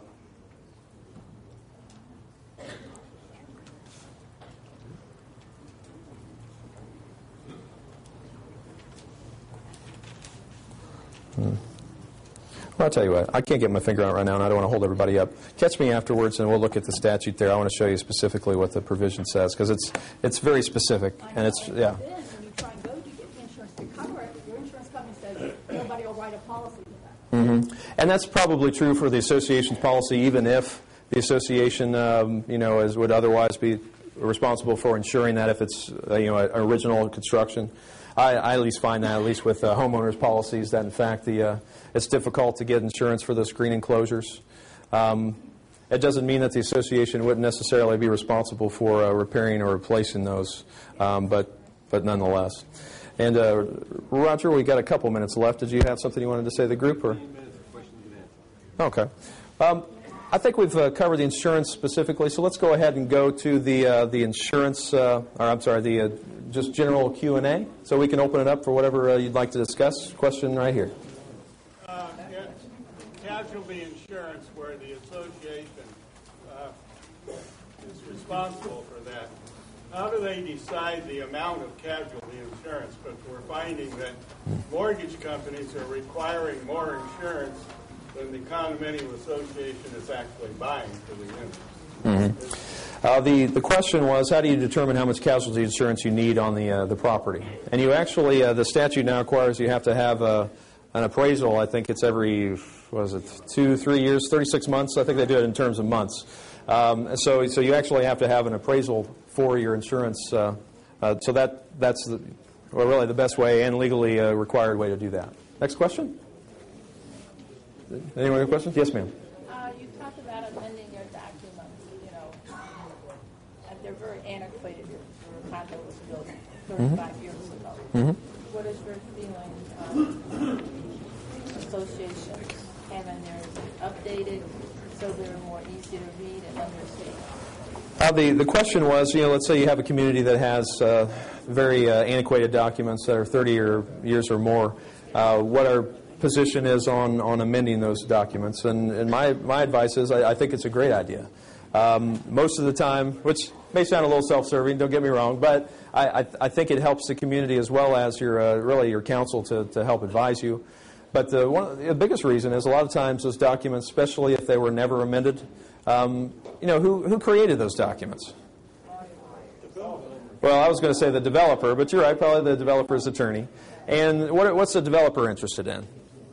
Hmm. Well, I'll tell you what, I can't get my finger on it right now, and I don't want to hold everybody up. Catch me afterwards, and we'll look at the statute there. I want to show you specifically what the provision says, because it's it's very specific, and it's, yeah. Then, when you try and go to get insurance to cover it, your insurance company says nobody will write a policy for that. Mm-hmm. And that's probably true for the association's policy, even if the association, um, you know, is, would otherwise be responsible for ensuring that if it's, uh, you know, an original construction. I, I at least find that, at least with uh, homeowners' policies, that in fact the uh, it's difficult to get insurance for those screen enclosures. Um, it doesn't mean that the association wouldn't necessarily be responsible for uh, repairing or replacing those, um, but but nonetheless. And uh, Roger, we got a couple minutes left. Did you have something you wanted to say to the group, or? Okay. Um, I think we've uh, covered the insurance specifically, so let's go ahead and go to the uh, the insurance, uh, or I'm sorry, the uh, just general Q and A, so we can open it up for whatever uh, you'd like to discuss. Question right here. Uh, casualty insurance, where the association uh, responsible for that, how do they decide the amount of casualty insurance? Because we're finding that mortgage companies are requiring more insurance than the condominium association is actually buying for the units. Mm-hmm. Uh, the, the question was, how do you determine how much casualty insurance you need on the, uh, the property? And you actually, uh, the statute now requires you have to have a, an appraisal. I think it's every, what is it, two, three years, thirty-six months. I think they do it in terms of months. Um, so, so you actually have to have an appraisal for your insurance. Uh, uh, so that, that's the, well, really the best way and legally uh, required way to do that. Next question? Anyone have a question? Yes, ma'am. Uh, you talked about amending your documents, you know, and they're very antiquated. Your condo was built thirty-five mm-hmm. years ago. Mm-hmm. What is your feeling on associations having theirs updated so they're more easy to read and understand? Uh, the, the question was, you know, let's say you have a community that has uh, very uh, antiquated documents that are thirty or years or more. Uh, what our position is on, on amending those documents. And, and my, my advice is I, I think it's a great idea. Um, most of the time, which may sound a little self-serving, don't get me wrong, but I, I, I think it helps the community as well as your uh, really your council to, to help advise you. But the, one, the biggest reason is a lot of times those documents, especially if they were never amended, um, you know, who, who created those documents? Well, I was going to say the developer, but you're right, probably the developer's attorney. And what, what's the developer interested in?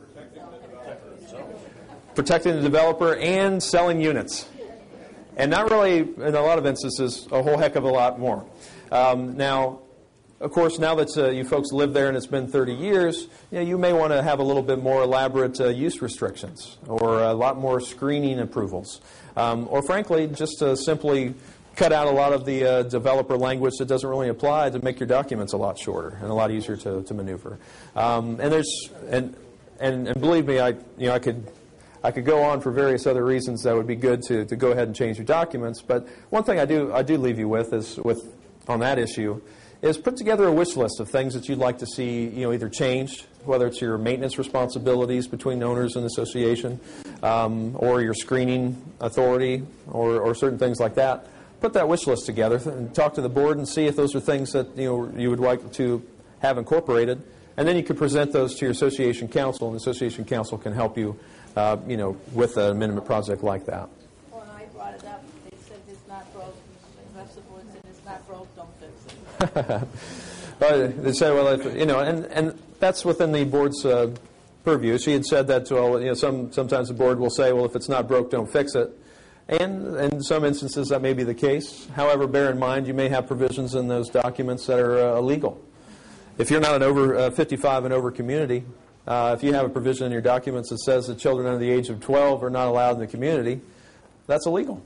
Protecting the developer and selling units. And not really, in a lot of instances, a whole heck of a lot more. Um, now, of course, now that uh, you folks live there and it's been thirty years, you know, you may want to have a little bit more elaborate uh, use restrictions or a lot more screening approvals. Um, or frankly, just to simply cut out a lot of the uh, developer language that doesn't really apply to make your documents a lot shorter and a lot easier to, to maneuver. Um, and there's and, and and believe me, I you know I could I could go on for various other reasons that would be good to, to go ahead and change your documents. But one thing I do I do leave you with is with on that issue is put together a wish list of things that you'd like to see you know either changed, whether it's your maintenance responsibilities between owners and association, um, or your screening authority, or, or certain things like that. Put that wish list together and talk to the board and see if those are things that you know you would like to have incorporated, and then you could present those to your association council, and the association council can help you, uh, you know, with an amendment project like that. When I brought it up, they said it's not broke. The rest of the board said it's not broke. Don't fix it. Well, they say, well, if, you know, and and that's within the board's uh, purview. She had said that. Well, you know, some sometimes the board will say, well, if it's not broke, don't fix it. And in some instances, that may be the case. However, bear in mind, you may have provisions in those documents that are uh, illegal. If you're not an over uh, fifty-five and over community, uh, if you have a provision in your documents that says that children under the age of twelve are not allowed in the community, that's illegal.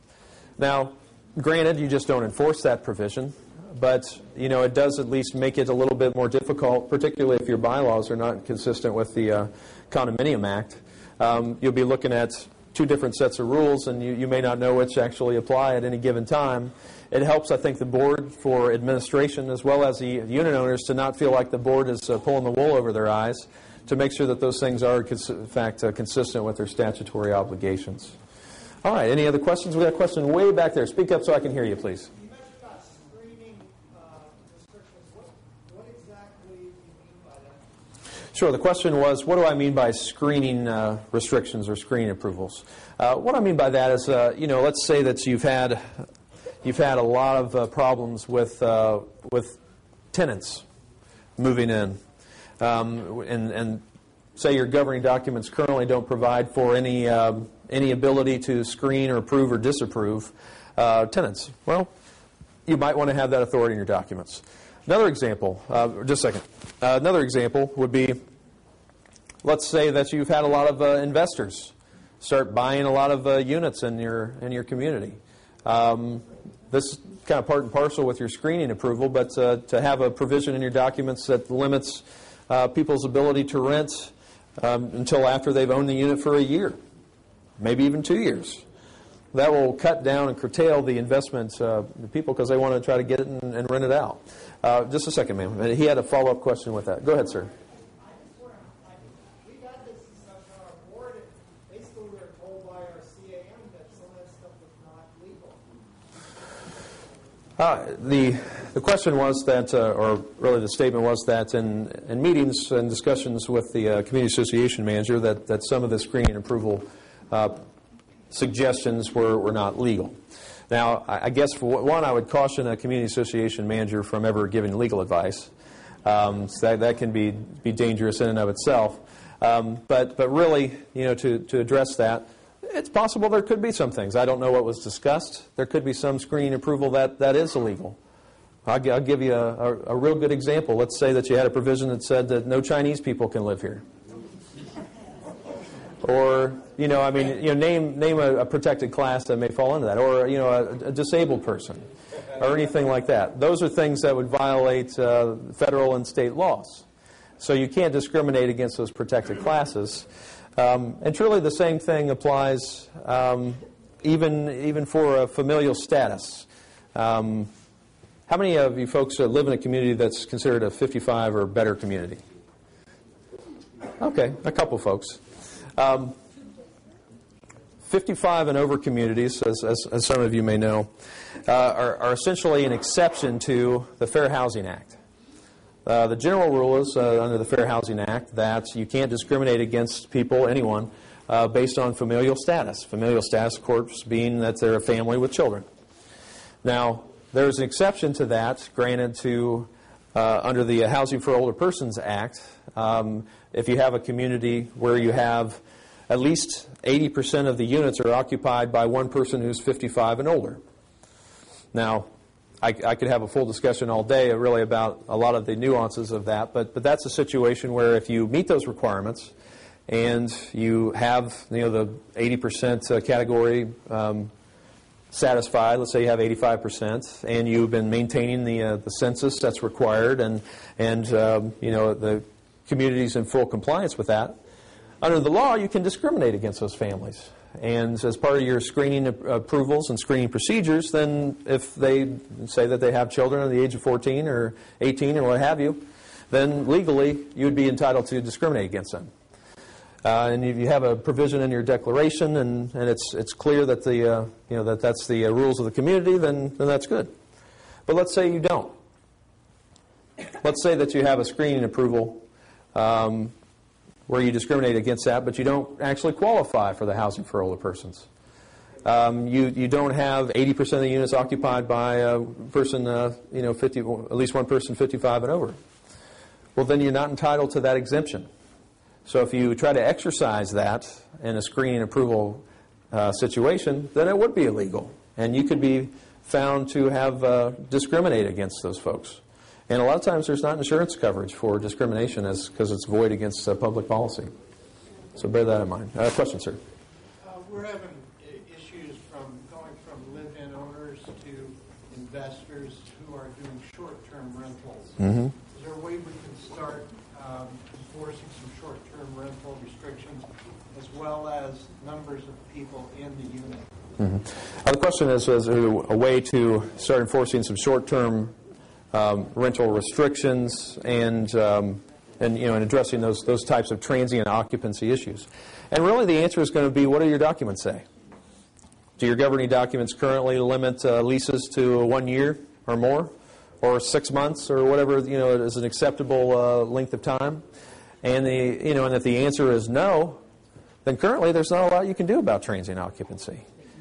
Now, granted, you just don't enforce that provision, but you know it does at least make it a little bit more difficult, particularly if your bylaws are not consistent with the uh, Condominium Act. Um, you'll be looking at two different sets of rules, and you, you may not know which actually apply at any given time. It helps, I think, the board for administration as well as the unit owners to not feel like the board is uh, pulling the wool over their eyes, to make sure that those things are, in fact, uh, consistent with their statutory obligations. All right, any other questions? We got a question way back there. Speak up so I can hear you, please. You mentioned about screening uh, restrictions. What, what exactly do you mean by that? Sure. The question was, what do I mean by screening uh, restrictions or screening approvals? Uh, what I mean by that is, uh, you know, let's say that you've had you've had a lot of uh, problems with uh, with tenants moving in, um, and, and say your governing documents currently don't provide for any uh, any ability to screen or approve or disapprove uh, tenants. Well, you might want to have that authority in your documents. Another example, uh, just a second. Uh, another example would be, let's say that you've had a lot of uh, investors start buying a lot of uh, units in your in your community. Um, this is kind of part and parcel with your screening approval, but uh, to have a provision in your documents that limits uh, people's ability to rent um, until after they've owned the unit for a year, maybe even two years. That will cut down and curtail the investment uh, the people because they want to try to get it and, and rent it out. Uh, just a second, ma'am. He had a follow-up question with that. Go ahead, sir. We got this discussion on our board, and basically we were told by our C A M that some of that stuff was not legal. Uh, the the question was that, uh, or really the statement was that in, in meetings and discussions with the uh, community association manager that, that some of the screening approval uh, suggestions were, were not legal. Now, I, I guess for one, I would caution a community association manager from ever giving legal advice. Um, so that, that can be, be dangerous in and of itself. Um, but, but really, you know, to, to address that, it's possible there could be some things. I don't know what was discussed. There could be some screening approval that, that is illegal. I'll, I'll give you a, a, a real good example. Let's say that you had a provision that said that no Chinese people can live here. Or, you know, I mean, you know, name name a, a protected class that may fall into that. Or, you know, a, a disabled person. Or anything like that. Those are things that would violate uh, federal and state laws. So you can't discriminate against those protected classes. Um, and truly the same thing applies um, even even for a familial status. Um, how many of you folks uh, live in a community that's considered a fifty-five or better community? Okay, a couple folks. Um, fifty-five and over communities, as, as, as some of you may know, uh, are, are essentially an exception to the Fair Housing Act. Uh, the general rule is uh, under the Fair Housing Act that you can't discriminate against people, anyone, uh, based on familial status. Familial status, of course, being that they're a family with children. Now, there's an exception to that granted to uh, under the Housing for Older Persons Act. Um, if you have a community where you have at least eighty percent of the units are occupied by one person who's fifty-five and older. Now, I, I could have a full discussion all day really about a lot of the nuances of that, but, but that's a situation where if you meet those requirements and you have, you know, the eighty percent category um, satisfied, let's say you have eighty-five percent, and you've been maintaining the uh, the census that's required, and, and um, you know, the community's in full compliance with that, under the law you can discriminate against those families. And as part of your screening approvals and screening procedures, then if they say that they have children under the age of fourteen or eighteen or what have you, then legally you would be entitled to discriminate against them. Uh, and if you have a provision in your declaration and, and it's it's clear that the uh, you know that that's the uh, rules of the community, then then that's good. But let's say you don't. Let's say that you have a screening approval Um, where you discriminate against that, but you don't actually qualify for the housing for older persons. Um, you you don't have eighty percent of the units occupied by a person, uh, you know, fifty, at least one person fifty-five and over. Well, then you're not entitled to that exemption. So if you try to exercise that in a screening approval uh, situation, then it would be illegal, and you could be found to have uh, discriminated against those folks. And a lot of times there's not insurance coverage for discrimination as because it's void against uh, public policy. So bear that in mind. Uh, question, sir? Uh, we're having I- issues from going from live-in owners to investors who are doing short-term rentals. Mm-hmm. Is there a way we can start um, enforcing some short-term rental restrictions as well as numbers of people in the unit? Mm-hmm. Uh, the question is, is there a way to start enforcing some short-term Um, rental restrictions and um, and you know and addressing those those types of transient occupancy issues. And really the answer is going to be, what do your documents say? Do your governing documents currently limit uh, leases to one year or more, or six months, or whatever you know is an acceptable uh, length of time? And the you know and if the answer is no, then currently there's not a lot you can do about transient occupancy.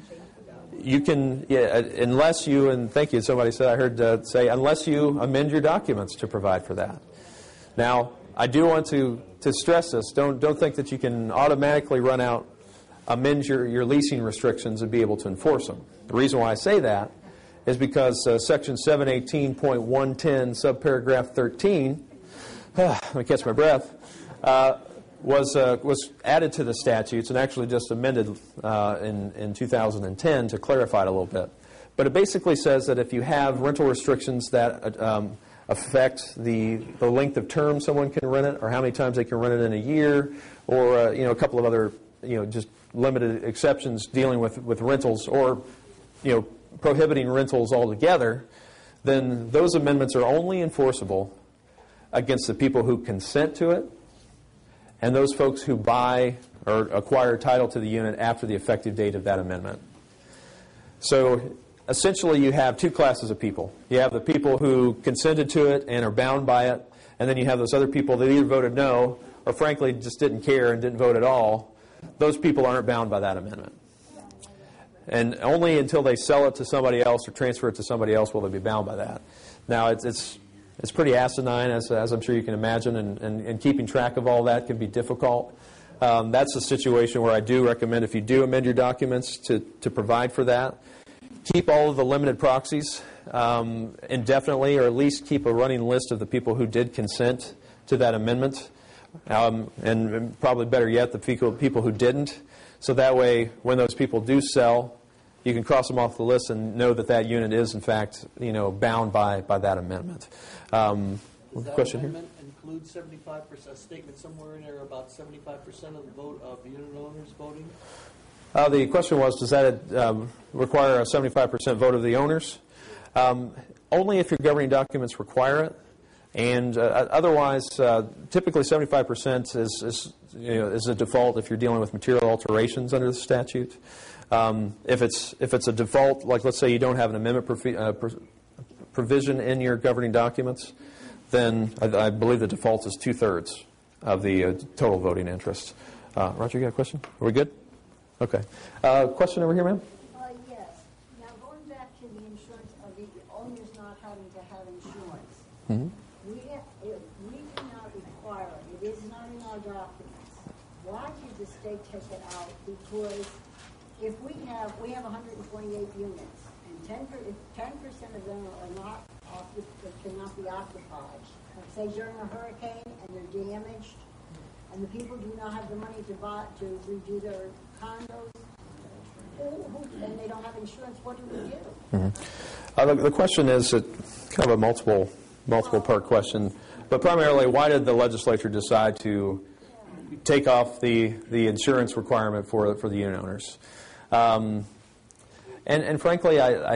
You can, yeah, unless you, and thank you, somebody said, I heard uh, say, unless you amend your documents to provide for that. Now, I do want to, to stress this. Don't, don't think that you can automatically run out, amend your, your leasing restrictions and be able to enforce them. The reason why I say that is because uh, Section seven eighteen point one ten, subparagraph thirteen, let me catch my breath, uh, was uh, was added to the statutes and actually just amended uh, in, in two thousand ten to clarify it a little bit. But it basically says that if you have rental restrictions that um, affect the, the length of term someone can rent it, or how many times they can rent it in a year, or uh, you know a couple of other you know just limited exceptions dealing with, with rentals, or you know prohibiting rentals altogether, then those amendments are only enforceable against the people who consent to it, and those folks who buy or acquire title to the unit after the effective date of that amendment. So essentially you have two classes of people. You have the people who consented to it and are bound by it, and then you have those other people that either voted no or frankly just didn't care and didn't vote at all. Those people aren't bound by that amendment. And only until they sell it to somebody else or transfer it to somebody else will they be bound by that. Now, it's it's, it's pretty asinine, as, as I'm sure you can imagine, and, and, and keeping track of all that can be difficult. Um, that's a situation where I do recommend, if you do amend your documents, to, to provide for that. Keep all of the limited proxies um, indefinitely, or at least keep a running list of the people who did consent to that amendment. Um, and, and probably better yet, the people, people who didn't. So that way, when those people do sell, you can cross them off the list and know that that unit is, in fact, you know, bound by, by that amendment. Um, Does that question amendment here? Include seventy-five percent, a statement somewhere in there about seventy-five percent of the vote of unit owners voting? Uh, the question was, does that um, require a seventy-five percent vote of the owners? Um, only if your governing documents require it. And uh, otherwise, uh, typically seventy-five percent is, is, you know, is a default if you're dealing with material alterations under the statute. Um, if it's if it's a default, like let's say you don't have an amendment provi- uh, pro- provision in your governing documents, then I, I believe the default is two-thirds of the uh, total voting interest. Uh, Roger, you got a question? Are we good? Okay. Uh, question over here, ma'am? Uh, yes. Now, going back to the insurance of the owners not having to have insurance, Mm-hmm. we have, if we do not require it, it is not in our documents. Why did the state take it out? Because if we have, we have one hundred twenty-eight units, and ten percent of them are not, occup- cannot be occupied. Say during a hurricane and they're damaged, and the people do not have the money to buy, to redo their condos, who, who, and they don't have insurance, what do we do? Mm-hmm. Uh, the, the question is a, kind of a multiple multiple part question, but primarily, why did the legislature decide to take off the, the insurance requirement for for the unit owners? Um, and, and frankly, I, I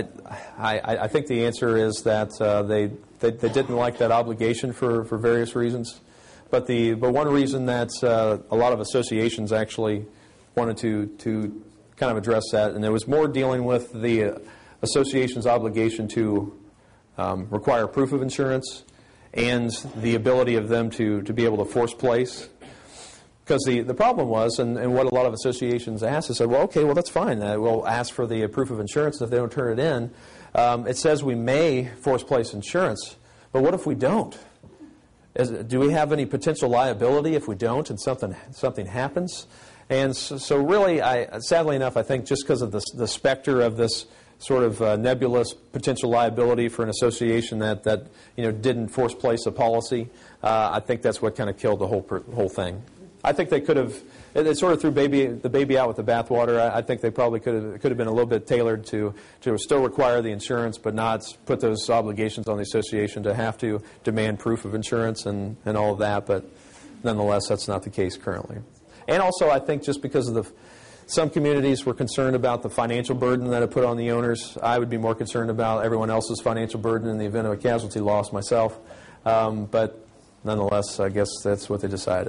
I I think the answer is that uh, they, they they didn't like that obligation for, for various reasons. But the but one reason that uh, a lot of associations actually wanted to to kind of address that, and it was more dealing with the uh, association's obligation to um, require proof of insurance and the ability of them to, to be able to force place. Because the, the problem was, and, and what a lot of associations asked, is said, well, okay, well, that's fine. Uh, we'll ask for the uh, proof of insurance. If they don't turn it in, um, it says we may force place insurance. But what if we don't? Is, do we have any potential liability if we don't and something something happens? And so, so really, I, sadly enough, I think just because of the, the specter of this sort of uh, nebulous potential liability for an association that, that you know didn't force place a policy, uh, I think that's what kind of killed the whole per, whole thing. I think they could have. It, it sort of threw baby the baby out with the bathwater. I, I think they probably could have could have been a little bit tailored to to still require the insurance, but not put those obligations on the association to have to demand proof of insurance and, and all of that. But nonetheless, that's not the case currently. And also, I think just because of the some communities were concerned about the financial burden that it put on the owners. I would be more concerned about everyone else's financial burden in the event of a casualty loss myself. Um, but nonetheless, I guess that's what they decided.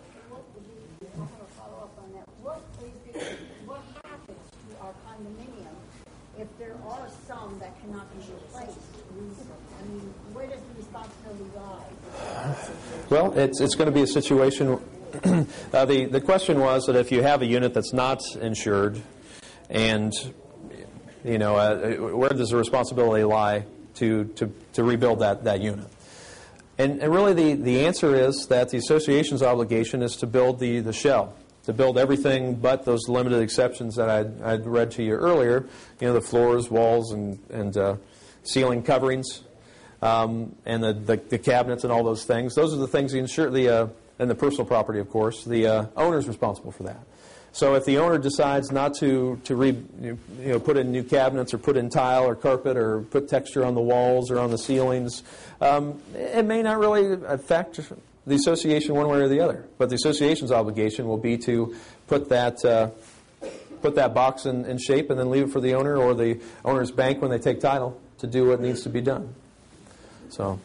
I have a follow-up on that. What, is it, what happens to our condominium if there are some that cannot be replaced? I mean, where does the responsibility lie? Well, it's it's going to be a situation. uh, the the question was that if you have a unit that's not insured, and you know, uh, where does the responsibility lie to to, to rebuild that, that unit? And, and really, the, the answer is that the association's obligation is to build the, the shell, to build everything but those limited exceptions that I'd, I'd read to you earlier. You know, the floors, walls, and and uh, ceiling coverings, um, and the, the the cabinets and all those things. Those are the things the insure the uh, and the personal property, of course. The uh, owner's responsible for that. So if the owner decides not to to re, you know put in new cabinets or put in tile or carpet or put texture on the walls or on the ceilings, um, it may not really affect the association one way or the other. But the association's obligation will be to put that uh, put that box in, in shape and then leave it for the owner or the owner's bank when they take title to do what needs to be done. So.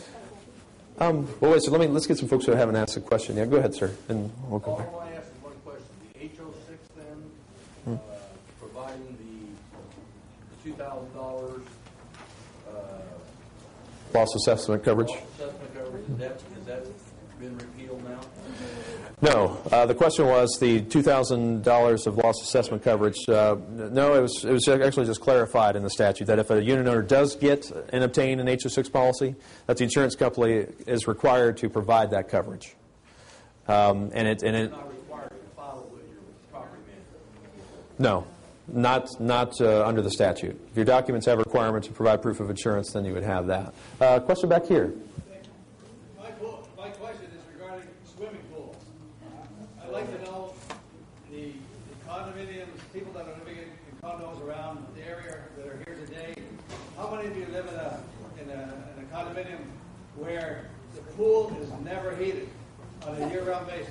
Um, well, wait, so let me, let's get some folks who haven't asked a question. Yeah, go ahead, sir, and we'll go back. I want to ask one question. The H O six then, uh, providing the two thousand dollars Loss assessment coverage? loss assessment coverage, is that, is that been repealed now? No. Uh, the question was the two thousand dollars of loss assessment coverage. Uh, no, it was, it was actually just clarified in the statute that if a unit owner does get and obtain an H O six policy, that the insurance company is required to provide that coverage. Um, and it, and it, Not required to file it with your property manager. no, not not uh, under the statute. If your documents have a requirement to provide proof of insurance, then you would have that. Uh, question back here. My, pool, my question is regarding swimming pools. I'd like to know the, the condominiums, people that are living in condos around the area that are here today. How many of you live in a in a, in a condominium where the pool is never heated on a year-round basis?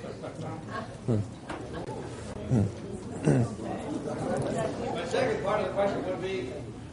My second part of the question would be,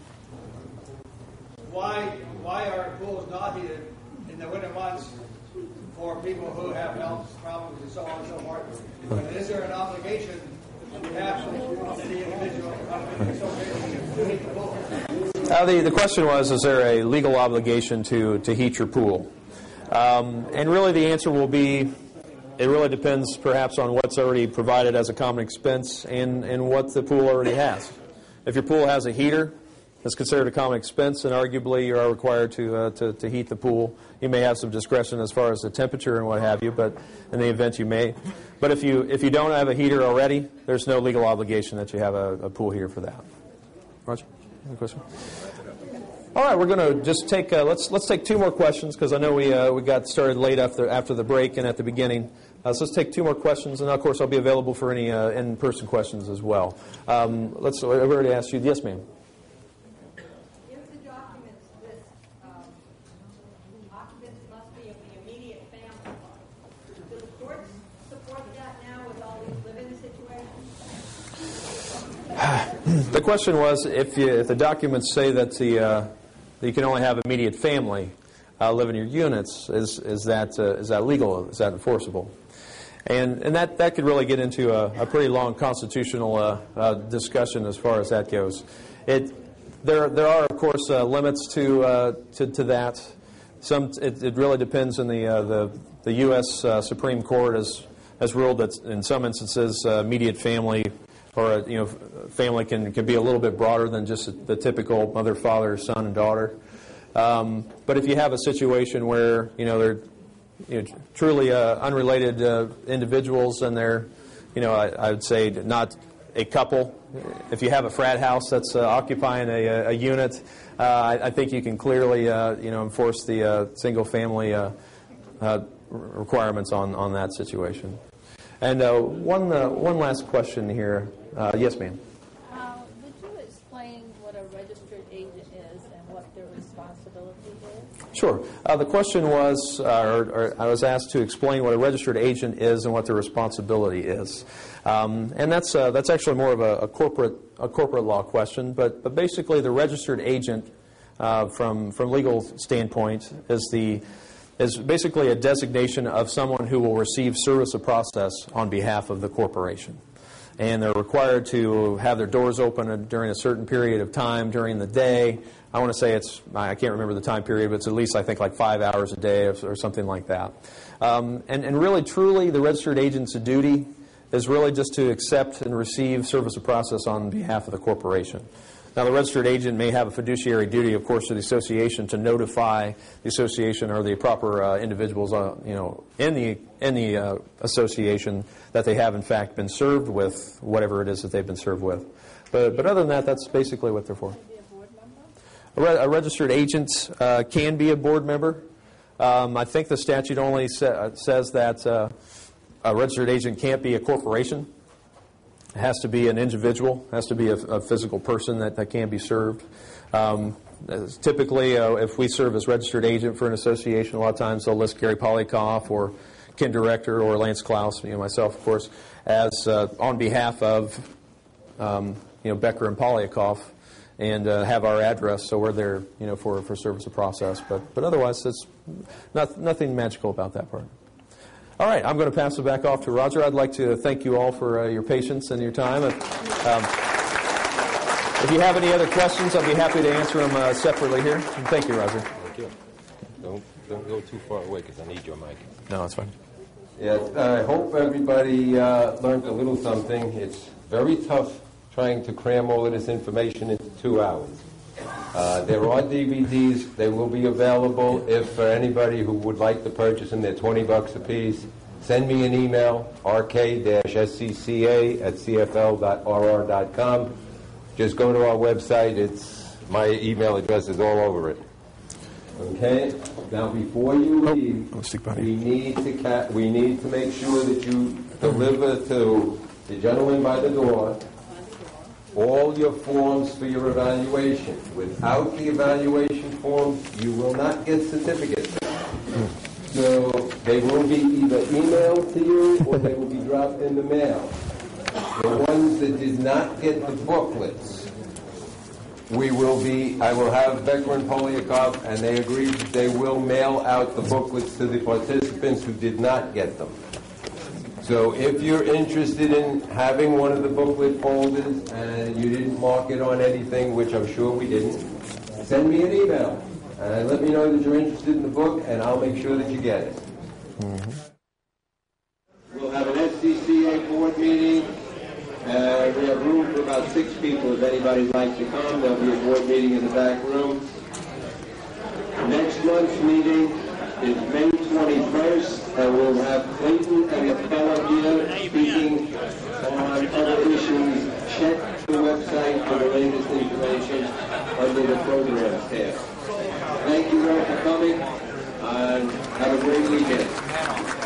why why are pools not heated in the winter months for people who have health problems and so on and so forth? And is there an obligation on behalf of the individual condominium association to heat the pool? Uh, the, the question was, is there a legal obligation to, to heat your pool? Um, and really the answer will be, it really depends perhaps on what's already provided as a common expense and, and what the pool already has. If your pool has a heater, it's considered a common expense, and arguably you are required to, uh, to, to heat the pool. You may have some discretion as far as the temperature and what have you, but in the event you may. But if you, if you don't have a heater already, there's no legal obligation that you have a, a pool heater for that. Roger, any question? All right, we're going to just take uh, let's let's take two more questions because I know we uh, we got started late after after the break and at the beginning. Uh, so let's take two more questions, and of course I'll be available for any uh, in-person questions as well. Um, let's. I've already asked you. Yes, ma'am. If the documents list um, occupants must be of the immediate family, do the courts support that now with all these live-in situations? The question was if you, if the documents say that the uh, that you can only have immediate family uh, live in your units, is is that uh, is that legal? Is that enforceable? And and that, that could really get into a, a pretty long constitutional uh, uh, discussion as far as that goes. It there there are of course uh, limits to, uh, to to that. Some it, it really depends on the uh, the the U S uh, Supreme Court has has ruled that in some instances uh, immediate family or a, you know family can can be a little bit broader than just the typical mother, father, son, and daughter. Um, but if you have a situation where you know they're you know, truly uh, unrelated uh, individuals, and they're, you know, I, I would say not a couple. If you have a frat house that's uh, occupying a, a unit, uh, I, I think you can clearly, uh, you know, enforce the uh, single-family uh, uh, requirements on, on that situation. And uh, one uh, one last question here. Uh, yes, ma'am. Uh, would you explain what a registered agent is and what their responsibility is? Sure. Uh, the question was, uh, or, or I was asked to explain what a registered agent is and what their responsibility is, um, and that's uh, that's actually more of a, a corporate a corporate law question. But but basically, the registered agent, uh, from from legal standpoint, is the is basically a designation of someone who will receive service of process on behalf of the corporation. And they're required to have their doors open during a certain period of time during the day. I want to say it's, I can't remember the time period, but it's at least, I think, like five hours a day or, or something like that. Um, and, and really, truly, the registered agent's duty is really just to accept and receive service of process on behalf of the corporation. Now, the registered agent may have a fiduciary duty, of course, to the association to notify the association or the proper uh, individuals, uh, you know, in the in the uh, association that they have in fact been served with whatever it is that they've been served with. But but other than that, that's basically what they're for. A, re- a registered agent uh, can be a board member. Um, I think the statute only sa- says that uh, a registered agent can't be a corporation. It has to be an individual, has to be a, a physical person that, that can be served. Um, typically, uh, if we serve as registered agent for an association, a lot of times they'll list Gary Polikoff or Ken Director or Lance Klaus, you know, myself, of course, as uh, on behalf of um, you know Becker and Polikoff, and uh, have our address, so we're there, you know, for for service of process. But but otherwise, it's not, nothing magical about that part. All right, I'm going to pass it back off to Roger. I'd like to thank you all for uh, your patience and your time. Um, If you have any other questions, I'll be happy to answer them uh, separately here. And thank you, Roger. Thank you. Don't, don't go too far away because I need your mic. No, that's fine. Yes, I hope everybody uh, learned a little something. It's very tough trying to cram all of this information into two hours. Uh, there are D V Ds. They will be available if for anybody who would like to purchase them. They're twenty bucks a piece. Send me an email, r k dash s c c a at c f l dot r r dot com. Just go to our website. It's my email address is all over it. Okay. Now, before you leave, oh, we need to ca- we need to make sure that you deliver to the gentleman by the door all your forms for your evaluation. Without the evaluation forms, you will not get certificates. So they will be either emailed to you or they will be dropped in the mail. The ones that did not get the booklets, we will be, I will have Becker and Poliakov, and they agreed that they will mail out the booklets to the participants who did not get them. So if you're interested in having one of the booklet folders and you didn't mark it on anything, which I'm sure we didn't, send me an email and let me know that you're interested in the book, and I'll make sure that you get it. Mm-hmm. We'll have an S C C A board meeting. Uh, we have room for about six people if anybody'd like to come. There'll be a board meeting in the back room. Next month's meeting is May twenty-first, and we'll have Clayton and Capella here speaking on other issues. Check the website for the latest information under the program tab. Thank you all for coming, and have a great weekend.